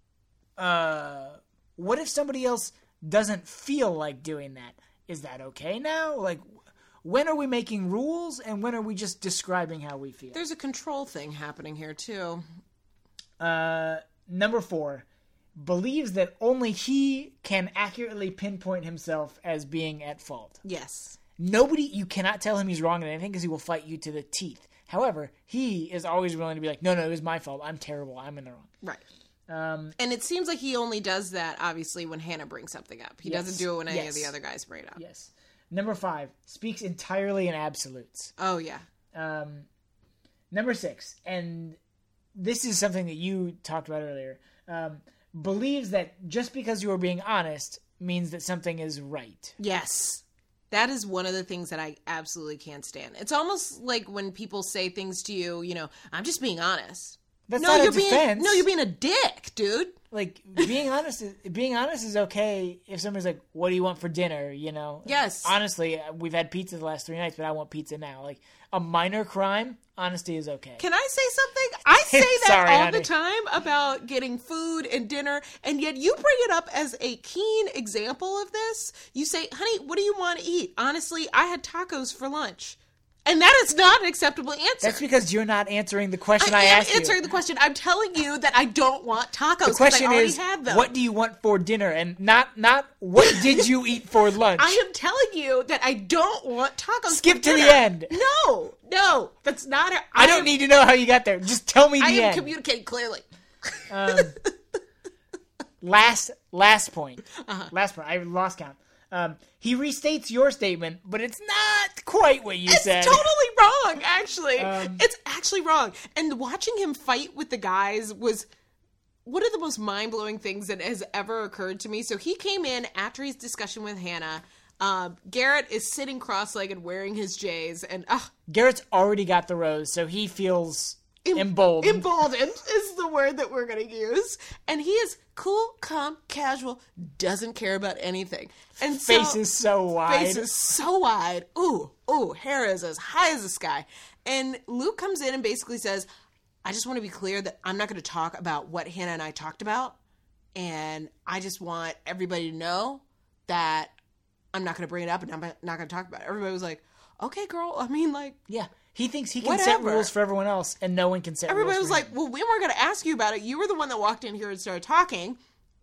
uh, what if somebody else doesn't feel like doing that? Is that okay now? Like, when are we making rules and when are we just describing how we feel? There's a control thing happening here, too. Uh, number four, believes that only he can accurately pinpoint himself as being at fault. Yes. Nobody, you cannot tell him he's wrong in anything because he will fight you to the teeth. However, he is always willing to be like, no, no, it was my fault. I'm terrible. I'm in the wrong. Right. Um, And it seems like he only does that, obviously, when Hannah brings something up. He Yes. doesn't do it when any Yes. of the other guys bring it up. yes. Number five, speaks entirely in absolutes. Oh, yeah. Um, Number six, and this is something that you talked about earlier, um, believes that just because you are being honest means that something is right. Yes. That is one of the things that I absolutely can't stand. It's almost like when people say things to you, you know, I'm just being honest. That's no, not you're a being defense. no, you're being a dick, dude. Like, being honest is, being honest is okay if somebody's like, what do you want for dinner, you know? Yes. Honestly, we've had pizza the last three nights, but I want pizza now. Like, a minor crime, honesty is okay. Can I say something? I say that Sorry, all honey. the time about getting food and dinner, and yet you bring it up as a keen example of this. You say, honey, what do you want to eat? Honestly, I had tacos for lunch. And that is not an acceptable answer. That's because you're not answering the question I, I am asked you. answering the question. I'm telling you that I don't want tacos. The question I already is, had them. what do you want for dinner? And not, not what did you eat for lunch? I am telling you that I don't want tacos. Skip for to dinner. the end. No, no, that's not. A, I don't need to know how you got there. Just tell me the I am end. communicating clearly. Um, last, last point. Uh-huh. Last point. I lost count. Um, he restates your statement, but it's not quite what you It's said. totally wrong, actually. Um, it's actually wrong. And watching him fight with the guys was one of the most mind-blowing things that has ever occurred to me. So he came in after his discussion with Hannah. Um, Garrett is sitting cross-legged wearing his J's. And uh, Garrett's already got the rose, so he feels em- emboldened. Emboldened is the word that we're going to use. And he is cool, calm, casual, doesn't care about anything. And Face so, is so wide. Face is so wide. Ooh, ooh, hair is as high as the sky. And Luke comes in and basically says, I just want to be clear that I'm not going to talk about what Hannah and I talked about. And I just want everybody to know that I'm not going to bring it up and I'm not going to talk about it. Everybody was like, okay, girl. I mean, like, Yeah. He thinks he can set Whatever. rules for everyone else, and no one can set everybody rules was for like, him. well, we weren't going to ask you about it. You were the one that walked in here and started talking.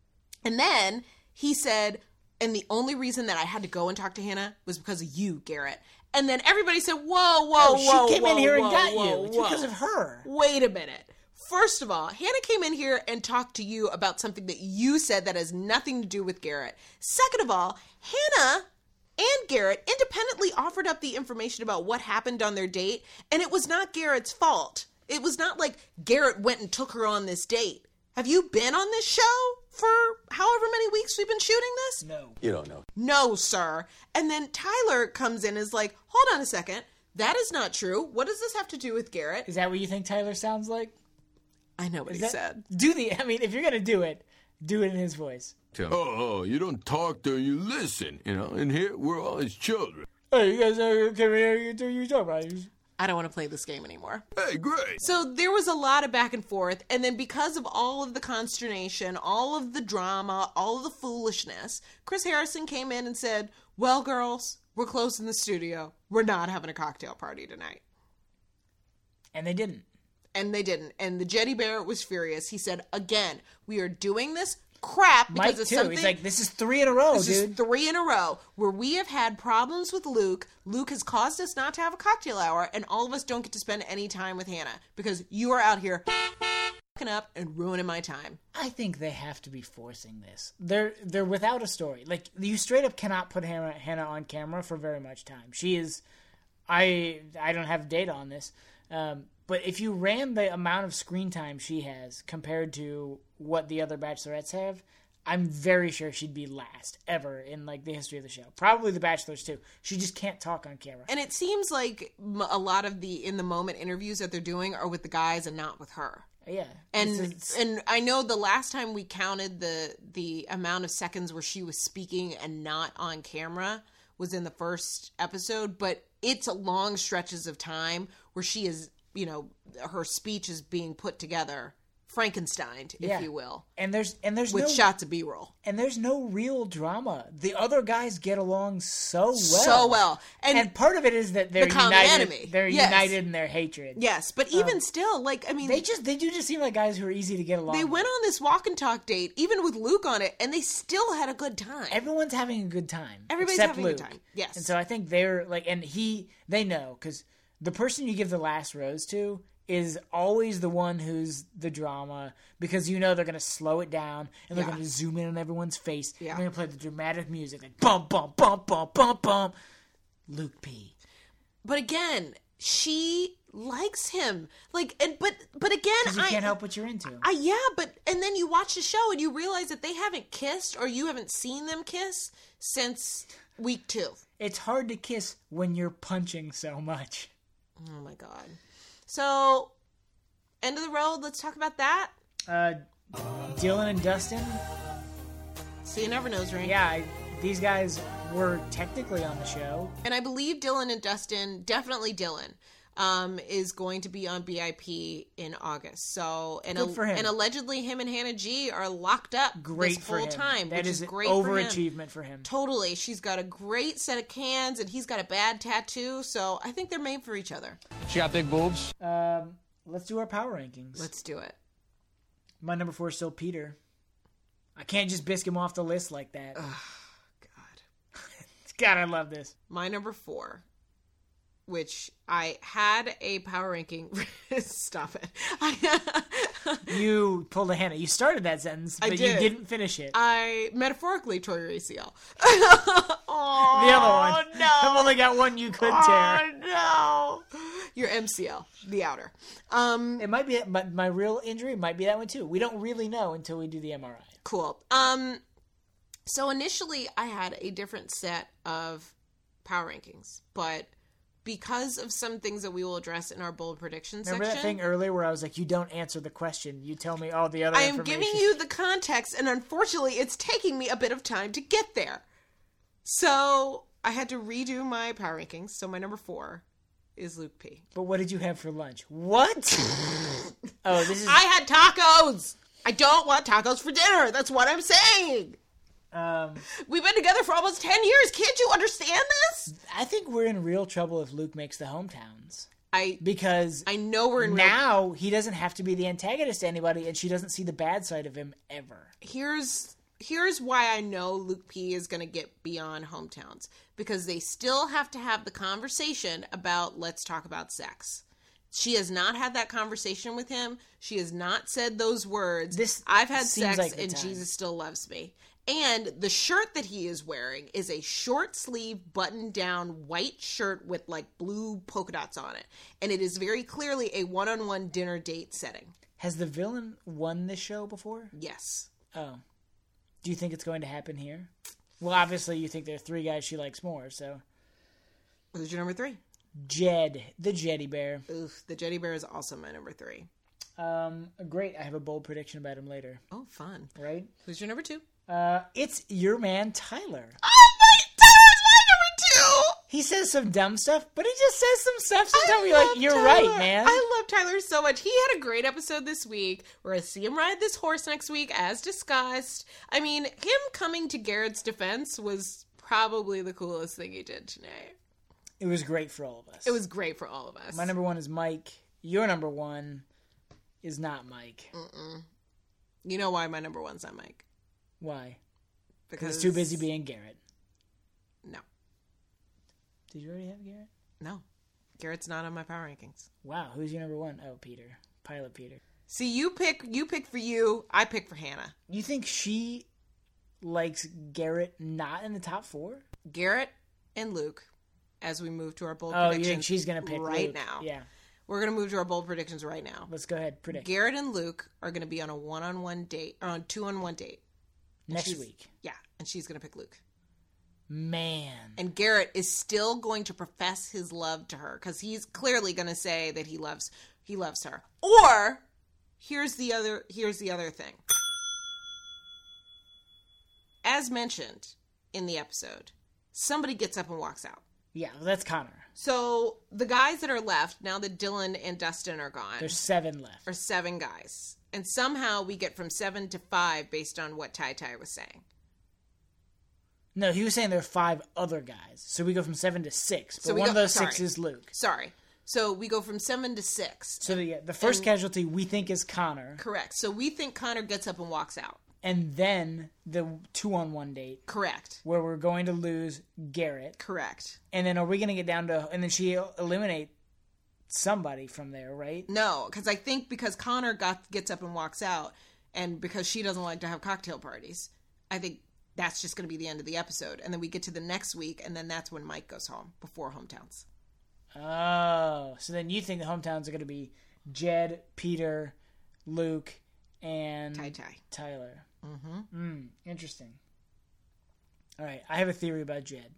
And then he said, and the only reason that I had to go and talk to Hannah was because of you, Garrett. And then everybody said, whoa, whoa, Oh, whoa, she came whoa, in here and whoa, got whoa, you. It's whoa. because of her. Wait a minute. First of all, Hannah came in here and talked to you about something that you said that has nothing to do with Garrett. Second of all, Hannah and Garrett independently offered up the information about what happened on their date, and it was not Garrett's fault. It was not like Garrett went and took her on this date. Have you been on this show for however many weeks we've been shooting this? No. You don't know. No, sir. And then Tyler comes in and is like, hold on a second. That is not true. What does this have to do with Garrett? Is that what you think Tyler sounds like? I know what Is he that- said. Do the, I mean, if you're going to do it, do it in his voice. Oh, oh, you don't talk to you listen, you know. And here we're all his children. Hey, you guys uh, come here, you do you talk about it. I don't want to play this game anymore. Hey, great. So there was a lot of back and forth, and then because of all of the consternation, all of the drama, all of the foolishness, Chris Harrison came in and said, well, girls, we're closing the studio. We're not having a cocktail party tonight. And they didn't. And they didn't. And the Jetty Bear was furious. He said, again, we are doing this crap because Mike, of too. something. He's like, this is three in a row, This dude. is three in a row where we have had problems with Luke. Luke has caused us not to have a cocktail hour, and all of us don't get to spend any time with Hannah because you are out here fucking up and ruining my time. I think they have to be forcing this. They're they're without a story. Like, you straight up cannot put Hannah, Hannah on camera for very much time. She is, I I don't have data on this, um, but if you ran the amount of screen time she has compared to what the other Bachelorettes have, I'm very sure she'd be last ever in like the history of the show. Probably the Bachelors too. She just can't talk on camera. And it seems like m- a lot of the in the moment interviews that they're doing are with the guys and not with her. Yeah, And It's- it's- and I know the last time we counted the the amount of seconds where she was speaking and not on camera was in the first episode, but it's a long stretches of time where she is, you know, her speech is being put together, Frankensteined, if Yeah. you will, and there's and there's with no shots of B-roll. and there's no real drama. The other guys get along so well, So well. And, and part of it is that they're The common united. enemy. They're Yes. united in their hatred. yes, but even still, like, I mean, They just they do just seem like guys who are easy to get along. they with. went on this walk and talk date, even with Luke on it, and they still had a good time. Everyone's having a good time. Everybody's except having a Luke. good time. Yes. And so I think they're like, and he they know because the person you give the last rose to is always the one who's the drama because you know they're going to slow it down and they're Yeah. going to zoom in on everyone's face. Yeah. They're going to play the dramatic music like bum bum bum bum bum bum. Luke P. But again, she likes him. Like, and but but again, Because you I can't help what you're into. I yeah, but and then you watch the show and you realize that they haven't kissed or you haven't seen them kiss since week two. It's hard to kiss when you're punching so much. Oh my god. So, end of the road. Let's talk about that. Uh, Dylan and Dustin. So you never knows, right? Yeah, I, these guys were technically on the show. And I believe Dylan and Dustin, definitely Dylan, um, is going to be on B I P in August. So and Good for him. and allegedly him and Hannah G are locked up Great this for whole him. time, That which is is great an for him. overachievement for him. Totally. She's got a great set of cans and he's got a bad tattoo, so I think they're made for each other. She got big boobs. Um, let's do our power rankings. Let's do it. My number four is still Peter. I can't just bisque him off the list like that. God. God, I love this. My number four, which I had a power ranking. Stop it. I, You pulled a Hannah. You started that sentence, I but did. you didn't finish it. I metaphorically tore your A C L. Oh, the other one. no. I've only got one you could Oh, tear. no. Your M C L, the outer. Um, It might be, but my real injury might be that one too. We don't really know until we do the M R I. cool. Um, so initially I had a different set of power rankings, but because of some things that we will address in our bold prediction Remember section. that thing earlier where I was like, you don't answer the question. You tell me all the other I am information. giving you the context, and unfortunately, it's taking me a bit of time to get there. So I had to redo my power rankings. So my number four is Luke P. But what did you have for lunch? What? Oh, this is... I had tacos. I don't want tacos for dinner. That's what I'm saying. Um, We've been together for almost ten years. Can't you understand this? I think we're in real trouble if Luke makes the hometowns. I Because I know we're in real- now he doesn't have to be the antagonist to anybody, and she doesn't see the bad side of him ever. here's here's why I know Luke P is going to get beyond hometowns, because they still have to have the conversation about let's talk about sex. She has not had that conversation with him. She has not said those words. This I've had seems sex like the and time. Jesus still loves me. And the shirt that he is wearing is a short sleeve button down white shirt with like blue polka dots on it. And it is very clearly a one-on-one dinner date setting. Has the villain won this show before? Yes. Oh. Do you think it's going to happen here? Well, obviously you think there are three guys she likes more, so... Who's your number three? Jed, the Jetty Bear. Oof, the Jetty Bear is also my number three. Um, great. I have a bold prediction about him later, Oh, fun. right? Who's your number two? Uh, it's your man, Tyler. Oh, my, Tyler's my number two! He says some dumb stuff, but he just says some stuff sometimes you're like, love you're Tyler. right, man. I love Tyler so much. He had a great episode this week. We're going to see him ride this horse next week, as discussed. I mean, him coming to Garrett's defense was probably the coolest thing he did today. It was great for all of us. It was great for all of us. My number one is Mike. Your number one is not Mike. You know why my number one's not Mike? Why? Because Because it's too busy being Garrett. No. Did you already have Garrett? No. Garrett's not on my power rankings. Wow, who's your number one? Oh, Peter. Pilot Peter. See, you pick you pick for you, I pick for Hannah. You think she likes Garrett not in the top four? Garrett and Luke, as we move to our bold Oh, you predictions think she's going to pick right Luke. now. Yeah. We're going to move to our bold predictions right now. Let's go ahead. Predict. Garrett and Luke are going to be on a one-on-one date, or on a two-on-one date. Next she's- week. Yeah, and she's going to pick Luke. Man. And Garrett is still going to profess his love to her because he's clearly going to say that he loves he loves her. Or here's the other here's the other thing. As mentioned in the episode, somebody gets up and walks out. Yeah, well, that's Connor. So the guys that are left now that Dylan and Dustin are gone There's seven left. are seven guys. And somehow we get from seven to five based on what Tai Tai was saying. No, he was saying there are five other guys. So we go from seven to six. But So we one go- of those sorry. six is Luke. Sorry. So we go from seven to six. So the, the first And- casualty we think is Connor. Correct. So we think Connor gets up and walks out. And then the two-on-one date Correct. where we're going to lose Garrett. Correct. And then are we going to get down to... And then she eliminate somebody from there, right? No, because I think because Connor got gets up and walks out, and because she doesn't like to have cocktail parties, I think that's just going to be the end of the episode. And then we get to the next week, and then that's when Mike goes home before hometowns. Oh, so then you think the hometowns are going to be Jed, Peter, Luke, and Tai Tai. Tyler. Mm-hmm. Mm, interesting. All right, I have a theory about Jed.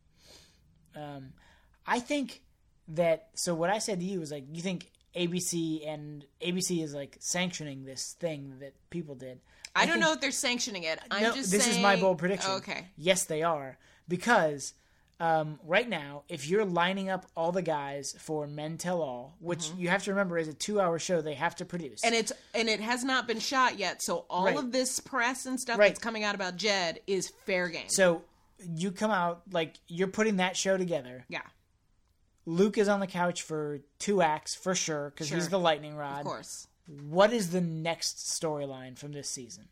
Um, I think that, so what I said to you was like, you think A B C and A B C is like sanctioning this thing that people did. I, I don't think, know if they're sanctioning it. I'm no, just this saying... is my bold prediction. Oh, okay. Yes, they are. Because um, right now, if you're lining up all the guys for Men Tell All, which mm-hmm. you have to remember is a two-hour show they have to produce. And it's and it has not been shot yet, so all right. of this press and stuff right. that's coming out about Jed is fair game. So you come out, like, you're putting that show together. Yeah. Luke is on the couch for two acts, for sure, because sure. he's the lightning rod. Of course. What is the next storyline from this season?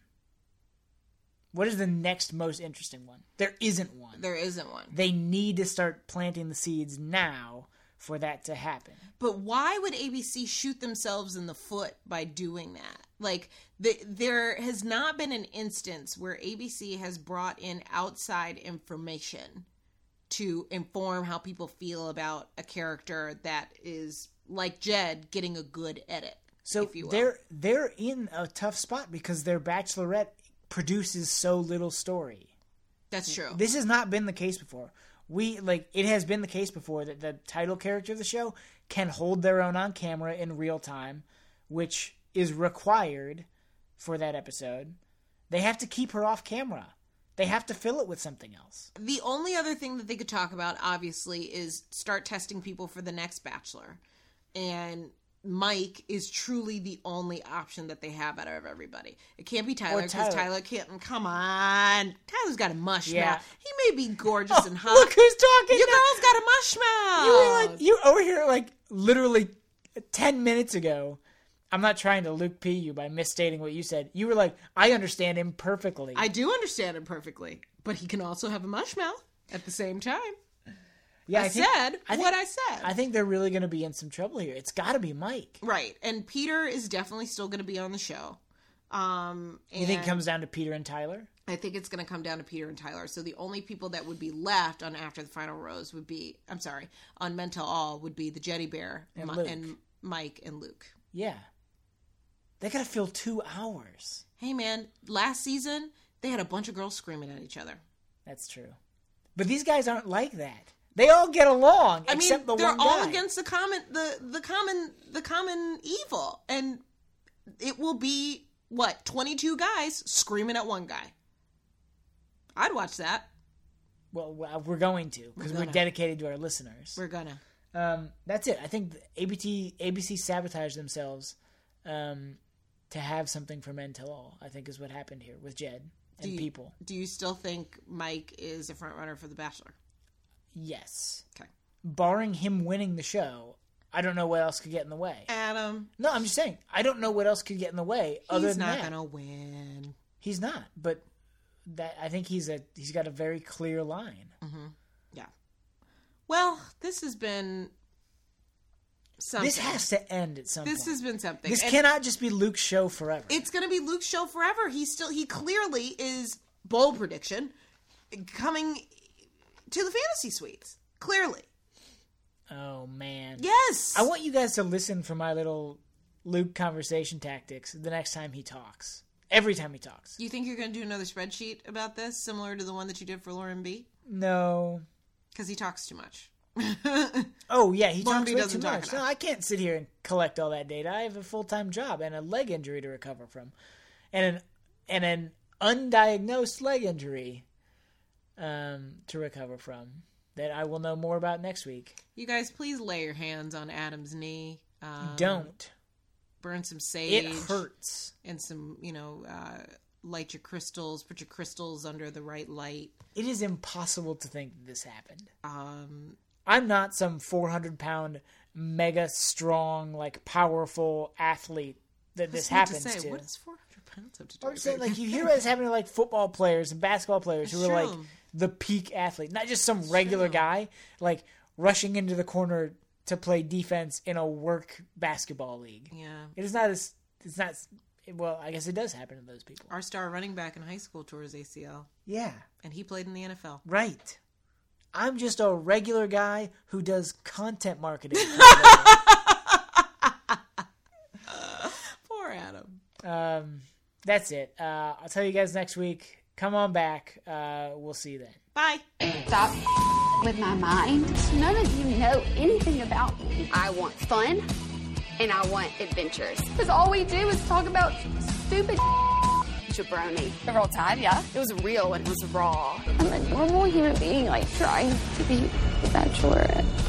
What is the next most interesting one? There isn't one. There isn't one. They need to start planting the seeds now for that to happen. But why would A B C shoot themselves in the foot by doing that? Like, the, there has not been an instance where A B C has brought in outside information to inform how people feel about a character that is, like Jed, getting a good edit. So if you will. they're they're in a tough spot because their Bachelorette produces so little story. That's true. This has not been the case before. We like it has been the case before that the title character of the show can hold their own on camera in real time, which is required for that episode. They have to keep her off camera. They have to fill it with something else. The only other thing that they could talk about, obviously, is start testing people for the next Bachelor. And Mike is truly the only option that they have out of everybody. It can't be Tyler, because Tyler. Tyler can't... Come on. Tyler's got a mush Yeah. mouth. He may be gorgeous Oh, and hot. look who's talking Your now. girl's got a mush mouth. You were like you over here like literally ten minutes ago. I'm not trying to Luke P you by misstating what you said. You were like, I understand him perfectly. I do understand him perfectly, but he can also have a mush mouth at the same time. yeah, I, I think, said I think, what I said. I think they're really going to be in some trouble here. It's got to be Mike. Right, and Peter is definitely still going to be on the show. Um, You think it and comes down to Peter and Tyler? I think it's going to come down to Peter and Tyler. So the only people that would be left on After the Final Rose would be, I'm sorry, on Men Tell All would be the Jetty Bear And Mi- Luke. and Mike and Luke. Yeah. They got to fill two hours. Hey man, last season they had a bunch of girls screaming at each other. That's true. But these guys aren't like that. They all get along, I except mean, the they're one all guy. against the common, the the common, the common evil, and it will be what twenty-two guys screaming at one guy. I'd watch that. Well, we're going to, because we're, gonna. we're dedicated to our listeners. We're gonna. Um, that's it. I think A B C, A B C sabotaged themselves um, to have something for Men Tell All, I think is what happened here with Jed and do you, people. Do you still think Mike is a front runner for The Bachelor? Yes. Okay. Barring him winning the show, I don't know what else could get in the way. Adam. No, I'm just saying. I don't know what else could get in the way other He's than not that. gonna win. He's not, but that I think he's a he's got a very clear line. Mm-hmm. Yeah. Well, this has been something. This has to end at some This point. has been something. This And cannot just be Luke's show forever. It's going to be Luke's show forever. He still, he clearly is, bold prediction, coming to the fantasy suites. Clearly. Oh, man. Yes. I want you guys to listen for my little Luke conversation tactics the next time he talks. Every time he talks. You think you're going to do another spreadsheet about this, similar to the one that you did for Lauren B? No. Because he talks too much. Oh, yeah, he Lauren talks B way doesn't too talk much. enough. No, I can't sit here and collect all that data. I have a full-time job and a leg injury to recover from. And an and an undiagnosed leg injury um, to recover from that I will know more about next week. You guys, please lay your hands on Adam's knee. Um, Don't. Burn some sage. It hurts. And some, you know, uh, light your crystals. Put your crystals under the right light. It is impossible to think that this happened. Um, I'm not some four hundred pound, mega strong, like powerful athlete that this I was about happens to. Say, to. What does four hundred pounds have to do I'm with saying, it? like, you hear what's happening to, like, football players and basketball players who That's are, like, true. the peak athlete. Not just some regular true. guy, like, rushing into the corner to play defense in a work basketball league. Yeah. It is not as, it's not, well, I guess it does happen to those people. Our star running back in high school tore his A C L, Yeah, and he played in the N F L. right. I'm just a regular guy who does content marketing. Poor Adam. Um, that's it. Uh, I'll tell you guys next week. Come on back. Uh, we'll see you then. Bye. Stop with my mind. None of you know anything about me. I want fun, and I want adventures. Because all we do is talk about stupid jabroni. The Roll Tide, yeah. It was real and it was raw. I'm a normal human being, like, trying to be the Bachelorette.